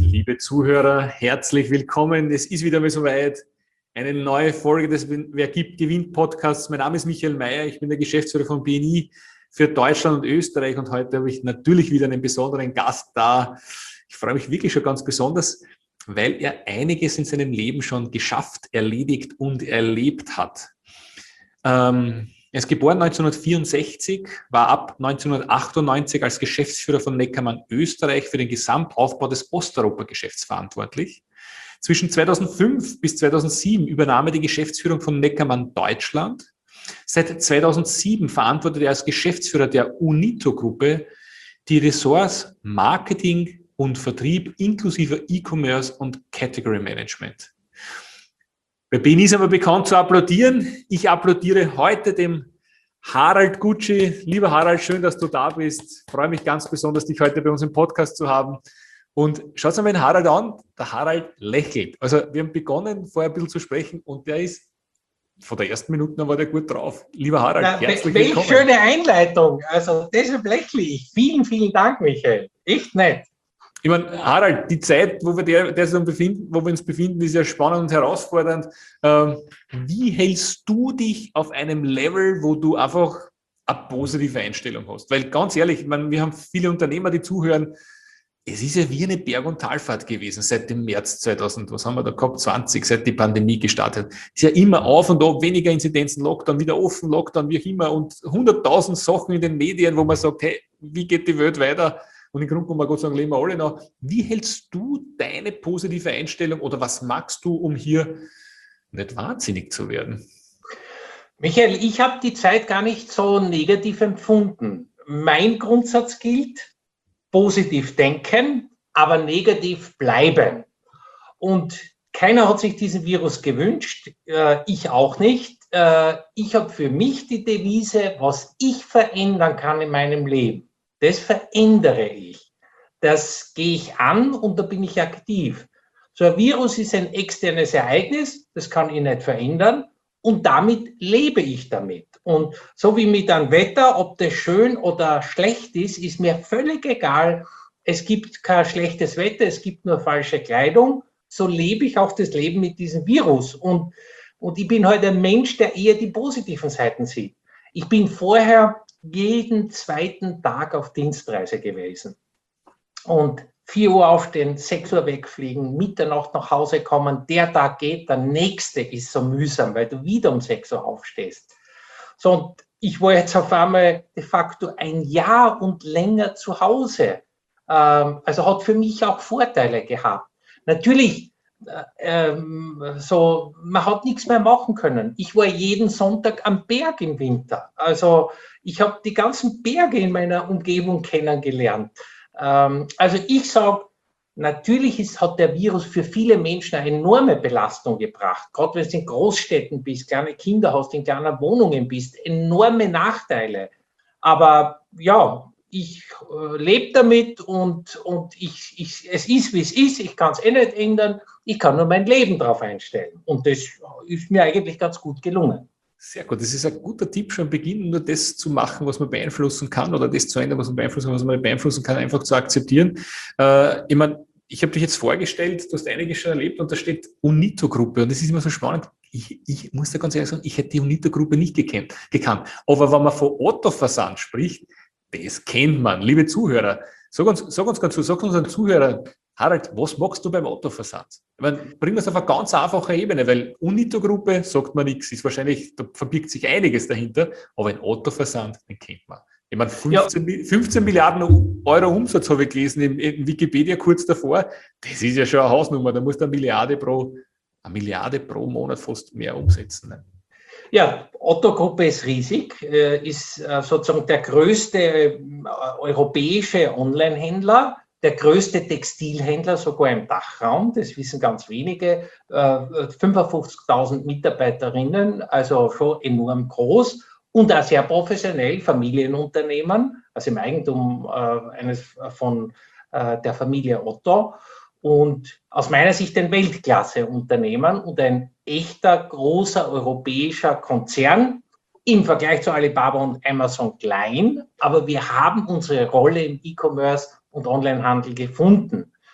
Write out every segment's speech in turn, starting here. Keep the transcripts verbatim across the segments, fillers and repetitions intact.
Liebe Zuhörer, herzlich willkommen. Es ist wieder mal soweit. Eine neue Folge des Wer gibt, gewinnt Podcasts. Mein Name ist Michael Mayer. Ich bin der Geschäftsführer von B N I für Deutschland und Österreich. Und heute habe ich natürlich wieder einen besonderen Gast da. Ich freue mich wirklich schon ganz besonders, weil er einiges in seinem Leben schon geschafft, erledigt und erlebt hat. Ähm, Er ist geboren neunzehnhundertvierundsechzig, war ab neunzehnhundertachtundneunzig als Geschäftsführer von Neckermann Österreich für den Gesamtaufbau des Osteuropa-Geschäfts verantwortlich. Zwischen zweitausendfünf bis zweitausendsieben übernahm er die Geschäftsführung von Neckermann Deutschland. Seit zweitausendsieben verantwortet er als Geschäftsführer der UNITO-Gruppe die Ressorts Marketing und Vertrieb inklusive E-Commerce und Category Management. Bei B N I sind wir bekannt zu applaudieren. Ich applaudiere heute dem Harald Gutschi. Lieber Harald, schön, dass du da bist. Ich freue mich ganz besonders, dich heute bei uns im Podcast zu haben. Und schaut mal den Harald an. Der Harald lächelt. Also wir haben begonnen, vorher ein bisschen zu sprechen und der ist, von der ersten Minute an war der gut drauf. Lieber Harald, Na, herzlich welch willkommen. Welche schöne Einleitung. Also deshalb lächle ich. Vielen, vielen Dank, Michael. Echt nett. Ich meine, Harald, die Zeit, wo wir, der, der uns befinden, wo wir uns befinden, ist ja spannend und herausfordernd. Ähm, wie hältst du dich auf einem Level, wo du einfach eine positive Einstellung hast? Weil ganz ehrlich, ich meine, wir haben viele Unternehmer, die zuhören. Es ist ja wie eine Berg- und Talfahrt gewesen seit dem März zweitausend, was haben wir da gehabt, zwanzig, seit die Pandemie gestartet. Ist ja immer auf und ab, weniger Inzidenzen, Lockdown, wieder offen, Lockdown, wie auch immer und hunderttausend Sachen in den Medien, wo man sagt, hey, wie geht die Welt weiter? Und im Grunde kann man Gott sagen, leben wir alle noch. Wie hältst du deine positive Einstellung oder was magst du, um hier nicht wahnsinnig zu werden? Michael, ich habe die Zeit gar nicht so negativ empfunden. Mein Grundsatz gilt, positiv denken, aber negativ bleiben. Und keiner hat sich diesen Virus gewünscht, äh, ich auch nicht. Äh, ich habe für mich die Devise, was ich verändern kann in meinem Leben. Das verändere ich. Das gehe ich an und da bin ich aktiv. So ein Virus ist ein externes Ereignis, das kann ich nicht verändern und damit lebe ich damit. Und so wie mit einem Wetter, ob das schön oder schlecht ist, ist mir völlig egal. Es gibt kein schlechtes Wetter, es gibt nur falsche Kleidung. So lebe ich auch das Leben mit diesem Virus. Und, und ich bin heute ein Mensch, der eher die positiven Seiten sieht. Ich bin vorher jeden zweiten Tag auf Dienstreise gewesen. Und vier Uhr aufstehen, sechs Uhr wegfliegen, Mitternacht nach Hause kommen, der Tag geht, der nächste ist so mühsam, weil du wieder um sechs Uhr aufstehst. So, und ich war jetzt auf einmal de facto ein Jahr und länger zu Hause. Ähm, also hat für mich auch Vorteile gehabt. Natürlich, ähm, so, man hat nichts mehr machen können. Ich war jeden Sonntag am Berg im Winter. Also ich habe die ganzen Berge in meiner Umgebung kennengelernt. Ähm, also ich sage, natürlich ist, hat der Virus für viele Menschen eine enorme Belastung gebracht. Gerade wenn du in Großstädten bist, kleine Kinder hast, in kleinen Wohnungen bist, enorme Nachteile. Aber ja, ich äh, lebe damit und, und ich, ich, es ist, wie es ist. Ich kann es eh nicht ändern. Ich kann nur mein Leben darauf einstellen. Und das ist mir eigentlich ganz gut gelungen. Sehr gut. Das ist ein guter Tipp, schon beginnen, nur das zu machen, was man beeinflussen kann oder das zu ändern, was man beeinflussen kann, was man nicht beeinflussen kann, einfach zu akzeptieren. Äh, ich meine, ich habe dich jetzt vorgestellt, du hast einiges schon erlebt und da steht UNITO-Gruppe und das ist immer so spannend. Ich, ich muss da ganz ehrlich sagen, ich hätte die UNITO-Gruppe nicht gekannt, gekannt. Aber wenn man von Otto-Versand spricht, das kennt man. Liebe Zuhörer, sag uns, sag uns ganz, sag unseren Zuhörern, Harald, was magst du beim Otto-Versand? Ich meine, bringen wir es auf eine ganz einfache Ebene, weil UNITO-Gruppe sagt man nichts, ist wahrscheinlich, da verbirgt sich einiges dahinter, aber ein Otto-Versand, den kennt man. Ich meine, fünfzehn, ja. fünfzehn Milliarden Euro Umsatz habe ich gelesen im, im Wikipedia kurz davor. Das ist ja schon eine Hausnummer, da musst du eine Milliarde pro, eine Milliarde pro Monat fast mehr umsetzen. Ne? Ja, Otto-Gruppe ist riesig, ist sozusagen der größte europäische Online-Händler, der größte Textilhändler sogar im Dachraum, das wissen ganz wenige, fünfundfünfzigtausend Mitarbeiterinnen, also schon enorm groß und auch sehr professionell, Familienunternehmen, also im Eigentum eines von der Familie Otto. Und aus meiner Sicht ein Weltklasse-Unternehmen und ein echter, großer europäischer Konzern, im Vergleich zu Alibaba und Amazon klein, aber wir haben unsere Rolle im E-Commerce und Onlinehandel gefunden.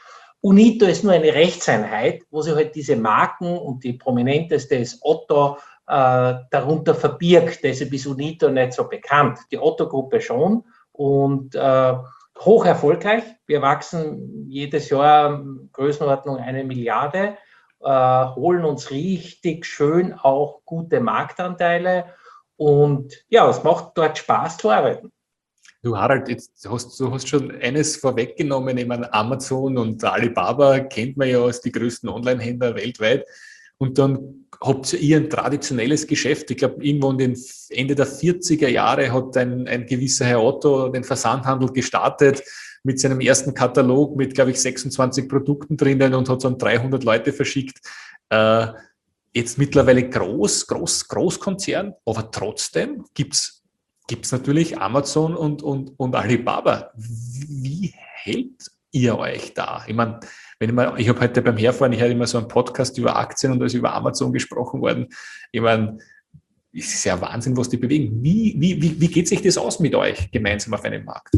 Unito ist nur eine Rechtseinheit, wo sich halt diese Marken und die prominenteste ist Otto äh, darunter verbirgt. Deshalb ist Unito nicht so bekannt. Die Otto-Gruppe schon und äh, hoch erfolgreich. Wir wachsen jedes Jahr Größenordnung eine Milliarde, äh, holen uns richtig schön auch gute Marktanteile und ja, es macht dort Spaß zu arbeiten. Du Harald, jetzt hast, du hast schon eines vorweggenommen, ich meine, Amazon und Alibaba kennt man ja als die größten Online-Händler weltweit. Und dann habt ihr ein traditionelles Geschäft. Ich glaube, irgendwo in den Ende der vierziger Jahre hat ein, ein gewisser Herr Otto den Versandhandel gestartet mit seinem ersten Katalog mit, glaube ich, sechsundzwanzig Produkten drinnen und hat so an dreihundert Leute verschickt. Äh, jetzt mittlerweile groß, groß, Großkonzern, aber trotzdem gibt's gibt es natürlich Amazon und, und, und Alibaba. Wie hält ihr euch da? Ich meine, wenn ich mal, ich habe heute beim Herfahren, ich hatte immer so einen Podcast über Aktien und da ist über Amazon gesprochen worden. Ich meine, es ist ja Wahnsinn, was die bewegen. Wie, wie, wie, wie geht sich das aus mit euch gemeinsam auf einem Markt?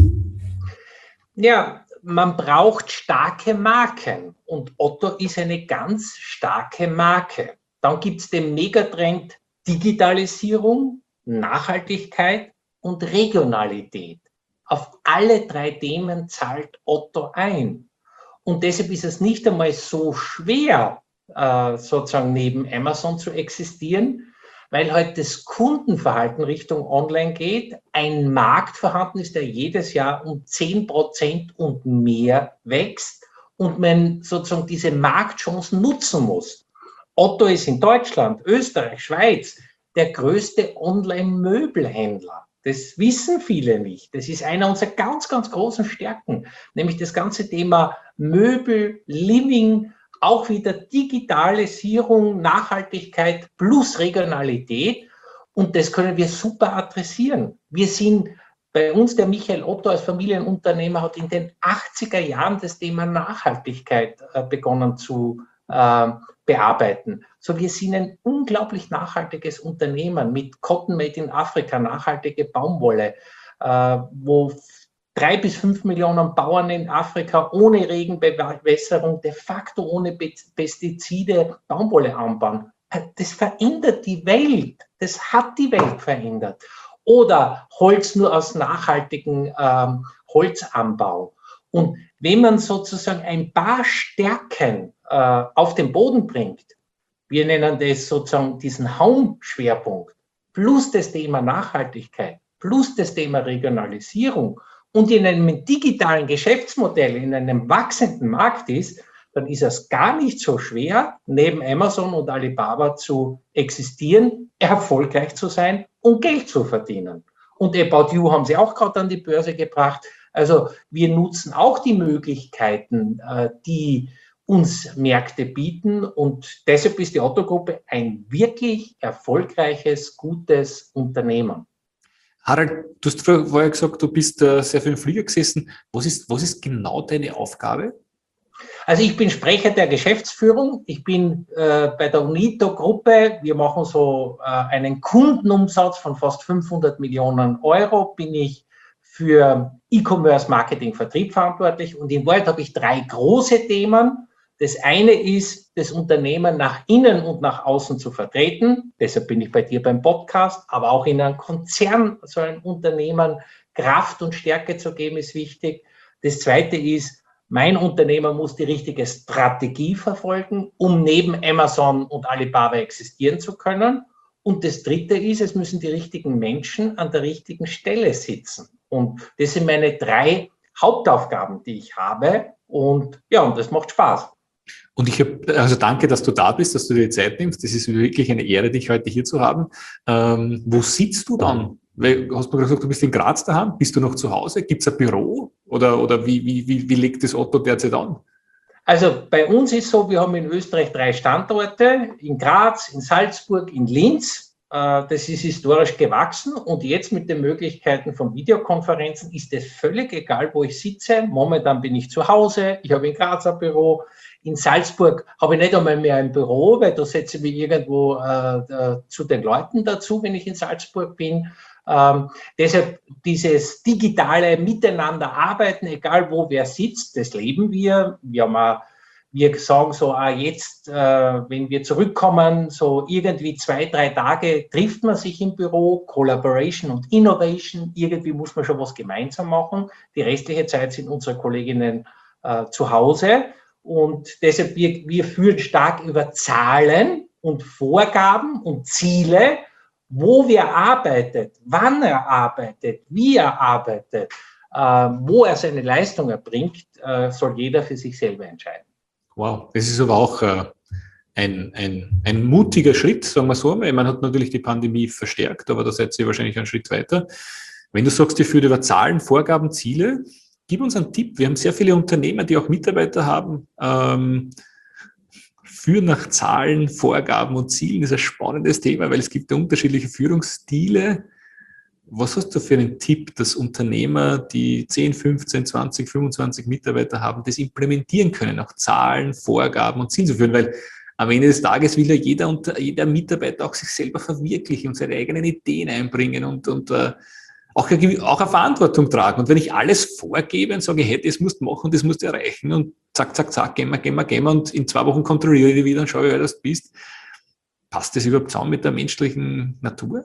Ja, man braucht starke Marken und Otto ist eine ganz starke Marke. Dann gibt es den Megatrend Digitalisierung, Nachhaltigkeit und Regionalität. Auf alle drei Themen zahlt Otto ein. Und deshalb ist es nicht einmal so schwer, äh, sozusagen neben Amazon zu existieren, weil halt das Kundenverhalten Richtung Online geht, ein Markt vorhanden ist, der jedes Jahr um zehn Prozent und mehr wächst und man sozusagen diese Marktchancen nutzen muss. Otto ist in Deutschland, Österreich, Schweiz der größte Online-Möbelhändler. Das wissen viele nicht. Das ist einer unserer ganz, ganz großen Stärken, nämlich das ganze Thema Möbel, Living, auch wieder Digitalisierung, Nachhaltigkeit plus Regionalität. Und das können wir super adressieren. Wir sind bei uns, der Michael Otto als Familienunternehmer hat in den achtziger Jahren das Thema Nachhaltigkeit äh, begonnen zu äh, bearbeiten. So, wir sind ein unglaublich nachhaltiges Unternehmen mit Cotton Made in Afrika, nachhaltige Baumwolle, äh, wo drei bis fünf Millionen Bauern in Afrika ohne Regenbewässerung, de facto ohne Pestizide Baumwolle anbauen. Das verändert die Welt. Das hat die Welt verändert. Oder Holz nur aus nachhaltigem ähm, Holzanbau. Und wenn man sozusagen ein paar Stärken äh, auf den Boden bringt, wir nennen das sozusagen diesen Home-Schwerpunkt, plus das Thema Nachhaltigkeit, plus das Thema Regionalisierung und in einem digitalen Geschäftsmodell, in einem wachsenden Markt ist, dann ist es gar nicht so schwer, neben Amazon und Alibaba zu existieren, erfolgreich zu sein und Geld zu verdienen. Und About You haben sie auch gerade an die Börse gebracht. Also wir nutzen auch die Möglichkeiten, die uns Märkte bieten und deshalb ist die Otto-Gruppe ein wirklich erfolgreiches, gutes Unternehmen. Harald, du hast vorher gesagt, du bist äh, sehr viel im Flieger gesessen. Was ist, was ist genau deine Aufgabe? Also ich bin Sprecher der Geschäftsführung. Ich bin äh, bei der Unito-Gruppe. Wir machen so äh, einen Kundenumsatz von fast fünfhundert Millionen Euro. Bin ich für E-Commerce, Marketing, Vertrieb verantwortlich. Und in Wahrheit habe ich drei große Themen. Das eine ist, das Unternehmen nach innen und nach außen zu vertreten. Deshalb bin ich bei dir beim Podcast. Aber auch in einem Konzern, so einem Unternehmen, Kraft und Stärke zu geben, ist wichtig. Das zweite ist, mein Unternehmer muss die richtige Strategie verfolgen, um neben Amazon und Alibaba existieren zu können. Und das dritte ist, es müssen die richtigen Menschen an der richtigen Stelle sitzen. Und das sind meine drei Hauptaufgaben, die ich habe. Und ja, und das macht Spaß. Und ich habe, also danke, dass du da bist, dass du dir die Zeit nimmst. Das ist wirklich eine Ehre, dich heute hier zu haben. Ähm, wo sitzt du dann? Weil, hast du gesagt, du bist in Graz daheim? Bist du noch zu Hause? Gibt es ein Büro? Oder, oder wie, wie, wie, wie legt das Otto derzeit an? Also bei uns ist so, wir haben in Österreich drei Standorte, in Graz, in Salzburg, in Linz. Das ist historisch gewachsen und jetzt mit den Möglichkeiten von Videokonferenzen ist es völlig egal, wo ich sitze. Momentan bin ich zu Hause, ich habe in Graz ein Büro. In Salzburg habe ich nicht einmal mehr ein Büro, weil da setze ich mich irgendwo äh, zu den Leuten dazu, wenn ich in Salzburg bin. Ähm, deshalb dieses digitale Miteinander arbeiten, egal wo wer sitzt, das leben wir. Wir haben wir sagen so, ah, jetzt, äh, wenn wir zurückkommen, so irgendwie zwei, drei Tage trifft man sich im Büro, Collaboration und Innovation, irgendwie muss man schon was gemeinsam machen. Die restliche Zeit sind unsere Kolleginnen äh, zu Hause und deshalb, wir, wir führen stark über Zahlen und Vorgaben und Ziele, wo wer arbeitet, wann er arbeitet, wie er arbeitet, äh, wo er seine Leistung erbringt, äh, soll jeder für sich selber entscheiden. Wow, das ist aber auch äh, ein, ein, ein mutiger Schritt, sagen wir so. Man hat natürlich die Pandemie verstärkt, aber da seid ihr wahrscheinlich einen Schritt weiter. Wenn du sagst, ihr führt über Zahlen, Vorgaben, Ziele, gib uns einen Tipp. Wir haben sehr viele Unternehmer, die auch Mitarbeiter haben. Ähm, Führen nach Zahlen, Vorgaben und Zielen ist ein spannendes Thema, weil es gibt ja unterschiedliche Führungsstile. Was hast du für einen Tipp, dass Unternehmer, die zehn, fünfzehn, zwanzig, fünfundzwanzig Mitarbeiter haben, das implementieren können, auch Zahlen, Vorgaben und Ziele zu führen? Weil am Ende des Tages will ja jeder, jeder Mitarbeiter auch sich selber verwirklichen und seine eigenen Ideen einbringen und, und uh, auch, eine, auch eine Verantwortung tragen. Und wenn ich alles vorgebe und sage, hey, das musst du machen, das musst du erreichen und zack, zack, zack, gehen wir, gehen wir, gehen wir und in zwei Wochen kontrolliere ich dich wieder und schaue, wer das bist. Passt das überhaupt zusammen mit der menschlichen Natur?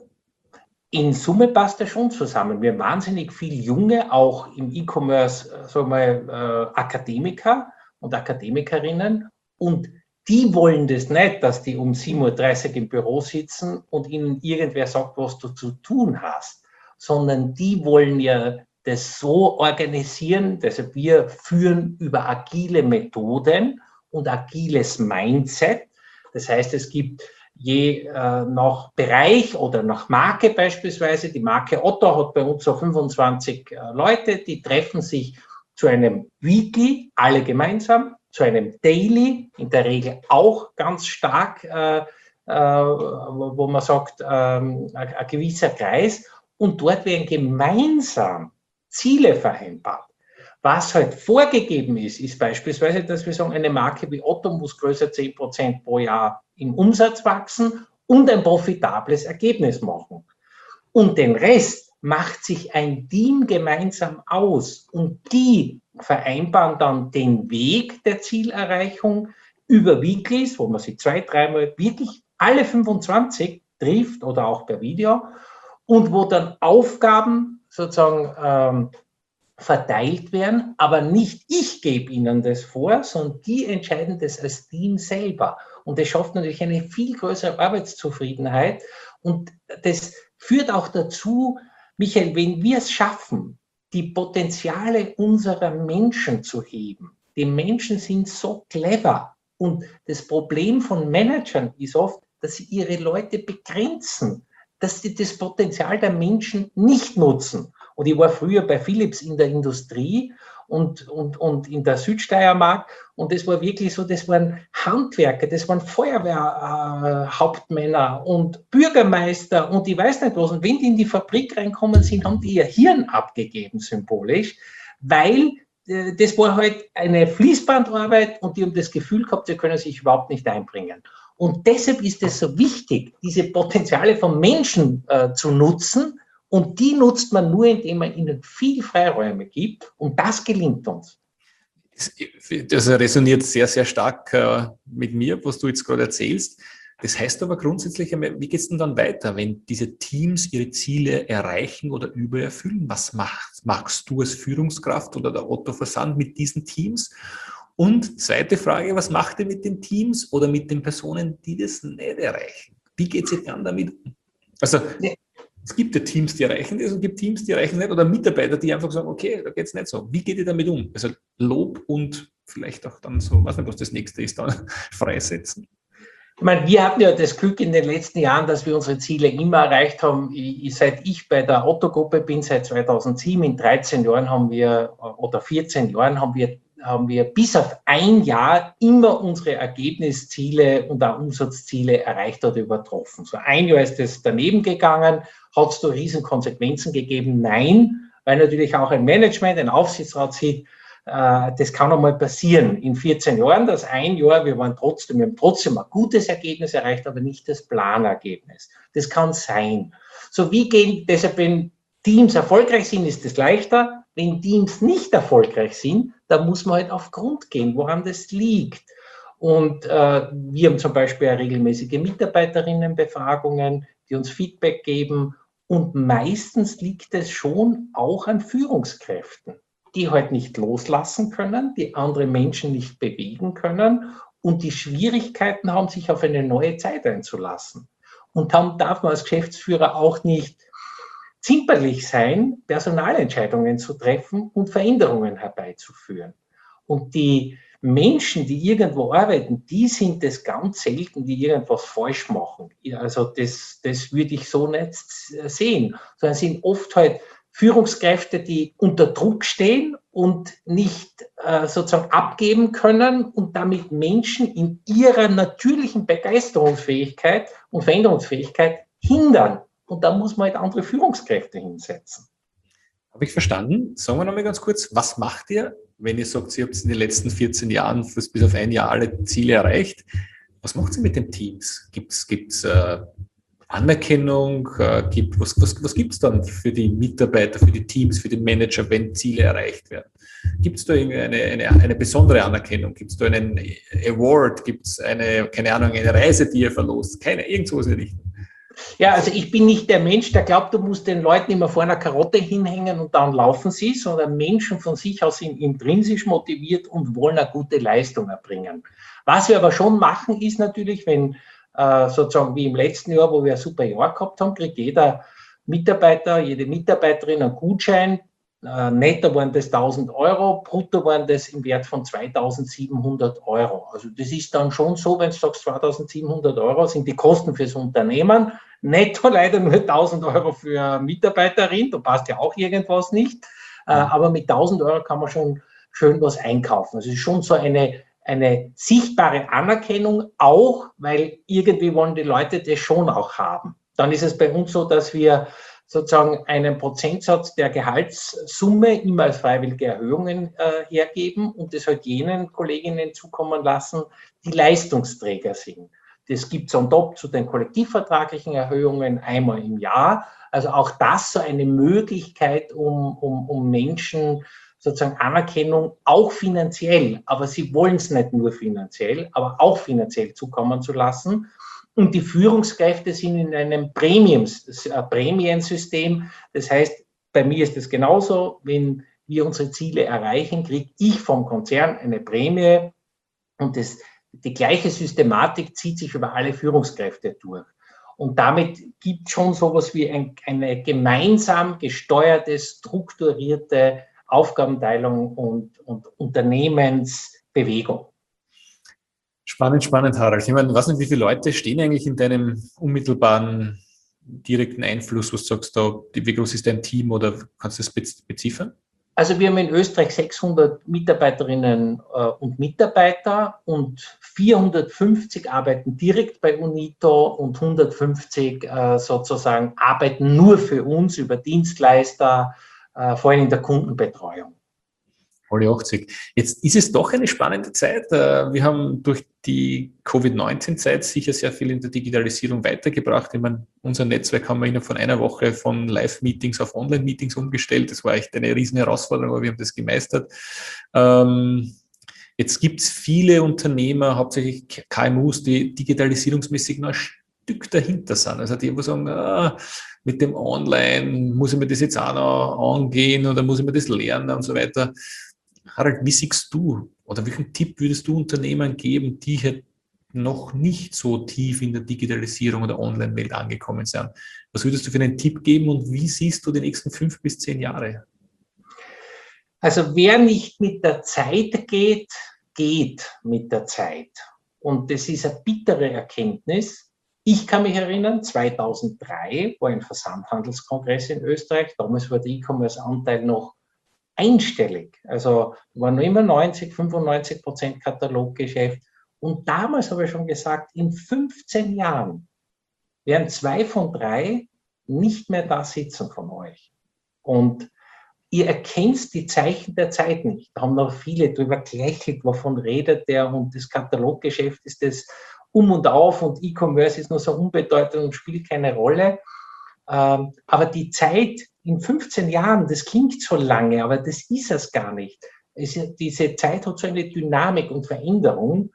In Summe passt das schon zusammen. Wir haben wahnsinnig viele Junge, auch im E-Commerce, sagen wir, äh, Akademiker und Akademikerinnen. Und die wollen das nicht, dass die um sieben Uhr dreißig im Büro sitzen und ihnen irgendwer sagt, was du zu tun hast, sondern die wollen ja das so organisieren. Deshalb wir führen über agile Methoden und agiles Mindset. Das heißt, es gibt je äh, nach Bereich oder nach Marke beispielsweise, die Marke Otto hat bei uns so fünfundzwanzig äh, Leute, die treffen sich zu einem Weekly, alle gemeinsam, zu einem Daily, in der Regel auch ganz stark, äh, äh, wo, wo man sagt, ähm, ein, ein gewisser Kreis, und dort werden gemeinsam Ziele vereinbart. Was halt vorgegeben ist, ist beispielsweise, dass wir sagen, eine Marke wie Otto muss größer zehn Prozent pro Jahr im Umsatz wachsen und ein profitables Ergebnis machen. Und den Rest macht sich ein Team gemeinsam aus und die vereinbaren dann den Weg der Zielerreichung über Weeklies, wo man sich zwei, dreimal wirklich alle fünfundzwanzig trifft oder auch per Video und wo dann Aufgaben sozusagen ähm, verteilt werden, aber nicht ich gebe ihnen das vor, sondern die entscheiden das als Team selber. Und das schafft natürlich eine viel größere Arbeitszufriedenheit. Und das führt auch dazu, Michael, wenn wir es schaffen, die Potenziale unserer Menschen zu heben, die Menschen sind so clever. Und das Problem von Managern ist oft, dass sie ihre Leute begrenzen, dass sie das Potenzial der Menschen nicht nutzen. Und ich war früher bei Philips in der Industrie und, und, und in der Südsteiermark und das war wirklich so, das waren Handwerker, das waren Feuerwehrhauptmänner äh, und Bürgermeister und ich weiß nicht was. Und wenn die in die Fabrik reinkommen sind, haben die ihr Hirn abgegeben, symbolisch, weil äh, das war halt eine Fließbandarbeit und die haben das Gefühl gehabt, sie können sich überhaupt nicht einbringen. Und deshalb ist es so wichtig, diese Potenziale von Menschen äh, zu nutzen. Und die nutzt man nur, indem man ihnen viel Freiräume gibt. Und das gelingt uns. Das resoniert sehr, sehr stark äh, mit mir, was du jetzt gerade erzählst. Das heißt aber grundsätzlich, wie geht es denn dann weiter, wenn diese Teams ihre Ziele erreichen oder übererfüllen? Was machst, machst du als Führungskraft oder der Otto Versand mit diesen Teams? Und zweite Frage, was macht ihr mit den Teams oder mit den Personen, die das nicht erreichen? Wie geht es dann damit um? Also, ja. Es gibt ja Teams, die erreichen das und es gibt Teams, die erreichen nicht oder Mitarbeiter, die einfach sagen, okay, da geht es nicht so. Wie geht ihr damit um? Also Lob und vielleicht auch dann so, weiß nicht, was das nächste ist, dann freisetzen. Ich meine, wir hatten ja das Glück in den letzten Jahren, dass wir unsere Ziele immer erreicht haben. Ich, seit ich bei der Otto-Gruppe bin, seit zweitausendsieben, in dreizehn Jahren haben wir, oder vierzehn Jahren haben wir, haben wir bis auf ein Jahr immer unsere Ergebnisziele und auch Umsatzziele erreicht oder übertroffen. So ein Jahr ist es daneben gegangen. Hat es da riesen Konsequenzen gegeben? Nein, weil natürlich auch ein Management, ein Aufsichtsrat sieht, äh, das kann einmal passieren in vierzehn Jahren, das ein Jahr, wir waren trotzdem, wir haben trotzdem ein gutes Ergebnis erreicht, aber nicht das Planergebnis. Das kann sein. So wie gehen, deshalb, wenn Teams erfolgreich sind, ist es leichter. Wenn Teams nicht erfolgreich sind, dann muss man halt auf Grund gehen, woran das liegt. Und äh, wir haben zum Beispiel regelmäßige Mitarbeiterinnenbefragungen, die uns Feedback geben. Und meistens liegt es schon auch an Führungskräften, die halt nicht loslassen können, die andere Menschen nicht bewegen können und die Schwierigkeiten haben, sich auf eine neue Zeit einzulassen. Und dann darf man als Geschäftsführer auch nicht zimperlich sein, Personalentscheidungen zu treffen und Veränderungen herbeizuführen. Und die Menschen, die irgendwo arbeiten, die sind es ganz selten, die irgendwas falsch machen. Also das, das würde ich so nicht sehen, sondern es sind oft halt Führungskräfte, die unter Druck stehen und nicht äh, sozusagen abgeben können und damit Menschen in ihrer natürlichen Begeisterungsfähigkeit und Veränderungsfähigkeit hindern. Und da muss man halt andere Führungskräfte hinsetzen. Habe ich verstanden. Sagen wir nochmal ganz kurz, was macht ihr, wenn ihr sagt, ihr habt in den letzten vierzehn Jahren bis auf ein Jahr alle Ziele erreicht? Was macht ihr mit den Teams? Gibt es äh, Anerkennung? Äh, gibt, was was, was gibt es dann für die Mitarbeiter, für die Teams, für die Manager, wenn Ziele erreicht werden? Gibt es da irgendwie eine, eine, eine besondere Anerkennung? Gibt es da einen Award? Gibt es eine, keine Ahnung, eine Reise, die ihr verlost? Keine, irgend sowas in der Richtung. Ja, also ich bin nicht der Mensch, der glaubt, du musst den Leuten immer vor einer Karotte hinhängen und dann laufen sie, sondern Menschen von sich aus sind intrinsisch motiviert und wollen eine gute Leistung erbringen. Was wir aber schon machen, ist natürlich, wenn äh, sozusagen wie im letzten Jahr, wo wir ein super Jahr gehabt haben, kriegt jeder Mitarbeiter, jede Mitarbeiterin einen Gutschein. Äh, netto waren das tausend Euro, brutto waren das im Wert von zweitausendsiebenhundert Euro. Also das ist dann schon so, wenn du sagst, zweitausendsiebenhundert Euro sind die Kosten fürs Unternehmen, netto leider nur tausend Euro für Mitarbeiterin, da passt ja auch irgendwas nicht, äh, aber mit tausend Euro kann man schon schön was einkaufen. Also es ist schon so eine, eine sichtbare Anerkennung auch, weil irgendwie wollen die Leute das schon auch haben. Dann ist es bei uns so, dass wir sozusagen einen Prozentsatz der Gehaltssumme immer als freiwillige Erhöhungen äh, hergeben und das halt jenen Kolleginnen zukommen lassen, die Leistungsträger sind. Das gibt es on top zu den kollektivvertraglichen Erhöhungen einmal im Jahr. Also auch das so eine Möglichkeit, um, um, um Menschen sozusagen Anerkennung auch finanziell, aber sie wollen es nicht nur finanziell, aber auch finanziell zukommen zu lassen. Und die Führungskräfte sind in einem Premiums, äh, Prämiensystem. Das heißt, bei mir ist es genauso, wenn wir unsere Ziele erreichen, kriege ich vom Konzern eine Prämie und das, die gleiche Systematik zieht sich über alle Führungskräfte durch. Und damit gibt es schon sowas wie ein, eine gemeinsam gesteuerte, strukturierte Aufgabenteilung und, und Unternehmensbewegung. Spannend, spannend, Harald. Ich meine, ich weiß nicht, wie viele Leute stehen eigentlich in deinem unmittelbaren, direkten Einfluss, was du sagst, da, wie groß ist dein Team oder kannst du das beziffern? Also wir haben in Österreich sechshundert Mitarbeiterinnen äh, und Mitarbeiter und vierhundertfünfzig arbeiten direkt bei UNITO und hundertfünfzig äh, sozusagen arbeiten nur für uns über Dienstleister, äh, vor allem in der Kundenbetreuung. Alle achtzig. Jetzt ist es doch eine spannende Zeit. Wir haben durch die Covid neunzehn Zeit sicher sehr viel in der Digitalisierung weitergebracht. Ich meine, unser Netzwerk haben wir innerhalb von einer Woche von Live-Meetings auf Online-Meetings umgestellt. Das war echt eine riesen Herausforderung, aber wir haben das gemeistert. Jetzt gibt es viele Unternehmer, hauptsächlich K M Us, die digitalisierungsmäßig noch ein Stück dahinter sind. Also die, die sagen, ah, mit dem Online muss ich mir das jetzt auch noch angehen oder muss ich mir das lernen und so weiter. Harald, wie siehst du oder welchen Tipp würdest du Unternehmern geben, die halt noch nicht so tief in der Digitalisierung oder Online-Welt angekommen sind? Was würdest du für einen Tipp geben und wie siehst du die nächsten fünf bis zehn Jahre? Also wer nicht mit der Zeit geht, geht mit der Zeit. Und das ist eine bittere Erkenntnis. Ich kann mich erinnern, zweitausenddrei war ein Versandhandelskongress in Österreich. Damals war der E-Commerce-Anteil noch einstellig. Also waren noch immer neunzig, fünfundneunzig Prozent Kataloggeschäft. Und damals habe ich schon gesagt, in fünfzehn Jahren werden zwei von drei nicht mehr da sitzen von euch. Und ihr erkennt die Zeichen der Zeit nicht. Da haben noch viele drüber gelächelt, wovon redet der und das Kataloggeschäft ist das um und auf und E-Commerce ist nur so unbedeutend und spielt keine Rolle. Ähm, aber die Zeit in fünfzehn Jahren, das klingt so lange, aber das ist es gar nicht. Es, diese Zeit hat so eine Dynamik und Veränderung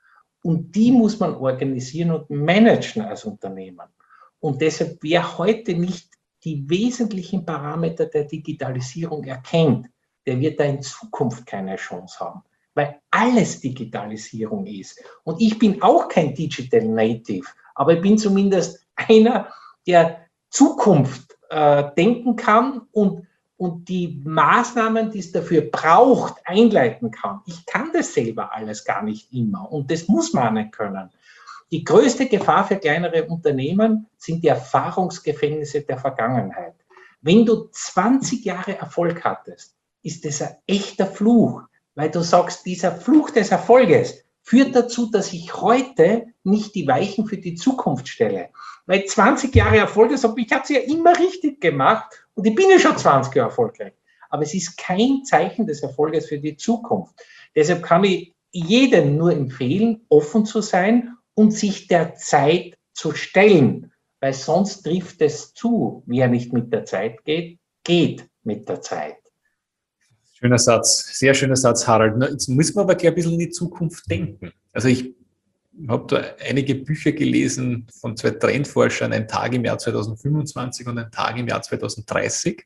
Und die muss man organisieren und managen als Unternehmen. Und deshalb, wer heute nicht die wesentlichen Parameter der Digitalisierung erkennt, der wird da in Zukunft keine Chance haben, weil alles Digitalisierung ist. Und ich bin auch kein Digital Native, aber ich bin zumindest einer, der Zukunft äh, denken kann und, und die Maßnahmen, die es dafür braucht, einleiten kann. Ich kann das selber alles gar nicht immer und das muss man nicht können. Die größte Gefahr für kleinere Unternehmen sind die Erfahrungsgefängnisse der Vergangenheit. Wenn du zwanzig Jahre Erfolg hattest, ist das ein echter Fluch, weil du sagst, dieser Fluch des Erfolges führt dazu, dass ich heute nicht die Weichen für die Zukunft stelle. Weil zwanzig Jahre Erfolg, ich habe es ja immer richtig gemacht und ich bin ja schon zwanzig Jahre erfolgreich. Aber es ist kein Zeichen des Erfolges für die Zukunft. Deshalb kann ich jedem nur empfehlen, offen zu sein und sich der Zeit zu stellen, weil sonst trifft es zu. Wer nicht mit der Zeit geht, geht mit der Zeit. Schöner Satz, sehr schöner Satz, Harald. Jetzt müssen wir aber gleich ein bisschen in die Zukunft denken. Also ich habe da einige Bücher gelesen von zwei Trendforschern, ein Tag im Jahr zweitausendfünfundzwanzig und ein Tag im Jahr zweitausenddreißig.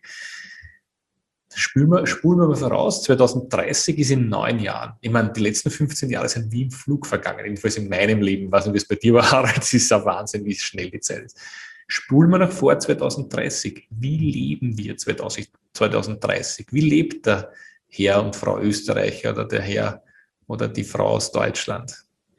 Spulen wir, spulen wir mal voraus, zweitausenddreißig ist in neun Jahren. Ich meine, die letzten fünfzehn Jahre sind wie im Flug vergangen, jedenfalls in meinem Leben. Ich weiß nicht, wie es bei dir war, Harald, es ist ein Wahnsinn, wie schnell die Zeit ist. Spulen wir nach vor zweitausenddreißig. Wie leben wir zweitausenddreißig? Wie lebt der Herr und Frau Österreicher oder der Herr oder die Frau aus Deutschland?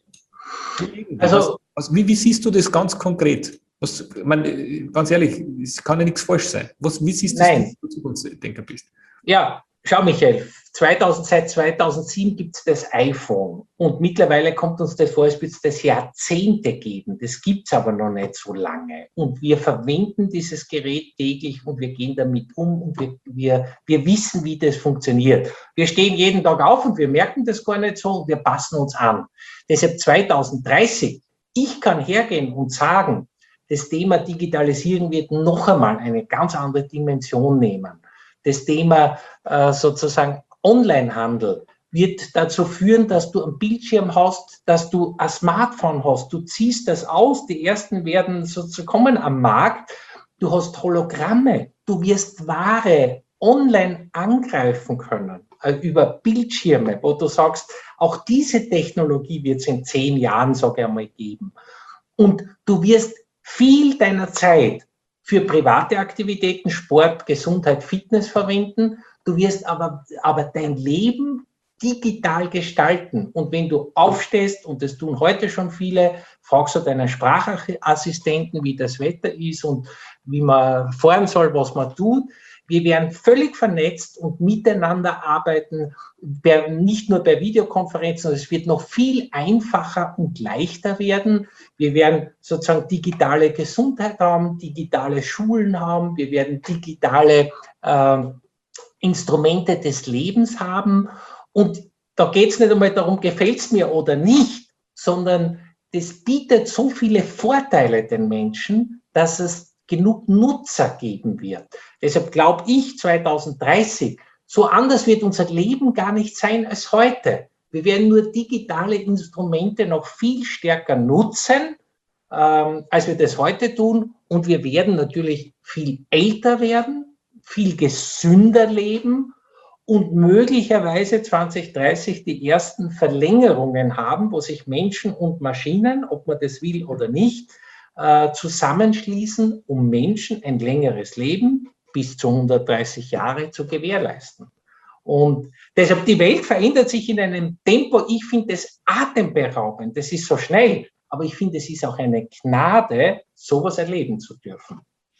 Also, was, wie, wie siehst du das ganz konkret? Was, ich meine, ganz ehrlich, es kann ja nichts falsch sein. Was, wie siehst du das, wenn du Zukunftsdenker bist? Ja, schau Michael, zweitausend, seit zweitausendsieben gibt es das iPhone und mittlerweile kommt uns das vor, als würde es das Jahrzehnte geben. Das gibt es aber noch nicht so lange und wir verwenden dieses Gerät täglich und wir gehen damit um und wir, wir, wir wissen, wie das funktioniert. Wir stehen jeden Tag auf und wir merken das gar nicht so und wir passen uns an. Deshalb zweitausenddreißig, ich kann hergehen und sagen, das Thema Digitalisierung wird noch einmal eine ganz andere Dimension nehmen. Das Thema äh, sozusagen Onlinehandel wird dazu führen, dass du einen Bildschirm hast, dass du ein Smartphone hast. Du ziehst das aus, die ersten werden sozusagen kommen am Markt. Du hast Hologramme, du wirst Ware online angreifen können, äh, über Bildschirme, wo du sagst, auch diese Technologie wird es in zehn Jahren, sage ich einmal, geben. Und du wirst viel deiner Zeit für private Aktivitäten, Sport, Gesundheit, Fitness verwenden. Du wirst aber, aber dein Leben digital gestalten. Und wenn du aufstehst, und das tun heute schon viele, fragst du deinen Sprachassistenten, wie das Wetter ist und wie man fahren soll, was man tut. Wir werden völlig vernetzt und miteinander arbeiten, nicht nur bei Videokonferenzen, sondern es wird noch viel einfacher und leichter werden. Wir werden sozusagen digitale Gesundheit haben, digitale Schulen haben, wir werden digitale äh, Instrumente des Lebens haben. Und da geht es nicht einmal darum, gefällt es mir oder nicht, sondern das bietet so viele Vorteile den Menschen, dass es genug Nutzer geben wird. Deshalb glaube ich, zweitausenddreißig, so anders wird unser Leben gar nicht sein als heute. Wir werden nur digitale Instrumente noch viel stärker nutzen, ähm, als wir das heute tun. Und wir werden natürlich viel älter werden, viel gesünder leben und möglicherweise zwanzig dreißig die ersten Verlängerungen haben, wo sich Menschen und Maschinen, ob man das will oder nicht, äh, zusammenschließen, um Menschen ein längeres Leben bis zu hundertdreißig Jahre zu gewährleisten. Und deshalb, die Welt verändert sich in einem Tempo, ich finde das atemberaubend, das ist so schnell, aber ich finde, es ist auch eine Gnade, sowas erleben zu dürfen.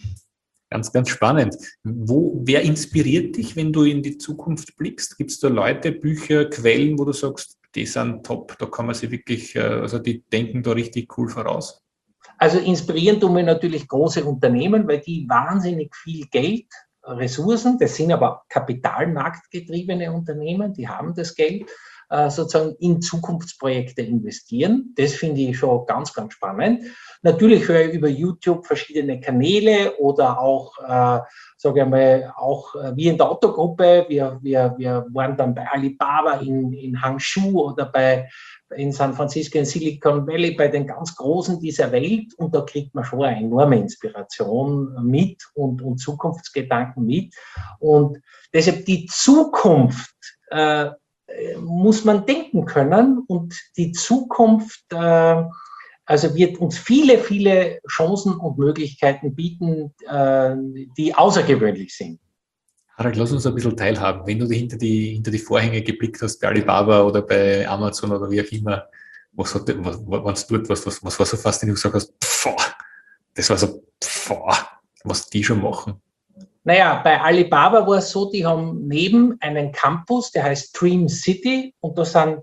Ganz, ganz spannend. Wo, wer inspiriert dich, wenn du in die Zukunft blickst? Gibt es da Leute, Bücher, Quellen, wo du sagst, die sind top, da kann man sich wirklich, also die denken da richtig cool voraus? Also inspirieren tun wir natürlich große Unternehmen, weil die wahnsinnig viel Geld, Ressourcen, das sind aber kapitalmarktgetriebene Unternehmen, die haben das Geld, sozusagen in Zukunftsprojekte investieren. Das finde ich schon ganz, ganz spannend. Natürlich höre ich über YouTube verschiedene Kanäle oder auch, äh, sage ich mal, auch wir in der Otto-Gruppe, wir, wir, wir waren dann bei Alibaba in, in Hangzhou oder bei, in San Francisco, in Silicon Valley, bei den ganz Großen dieser Welt, und da kriegt man schon eine enorme Inspiration mit und, und Zukunftsgedanken mit. Und deshalb die Zukunft äh, muss man denken können, und die Zukunft äh, also wird uns viele, viele Chancen und Möglichkeiten bieten, äh, die außergewöhnlich sind. Harald, lass uns ein bisschen teilhaben. Wenn du hinter die, hinter die Vorhänge geblickt hast, bei Alibaba oder bei Amazon oder wie auch immer, was hat, was, was, dort, was, was, was war so faszinierend, du gesagt hast, pfff, das war so, pfff, was die schon machen? Naja, bei Alibaba war es so, die haben neben einen Campus, der heißt Dream City, und da sind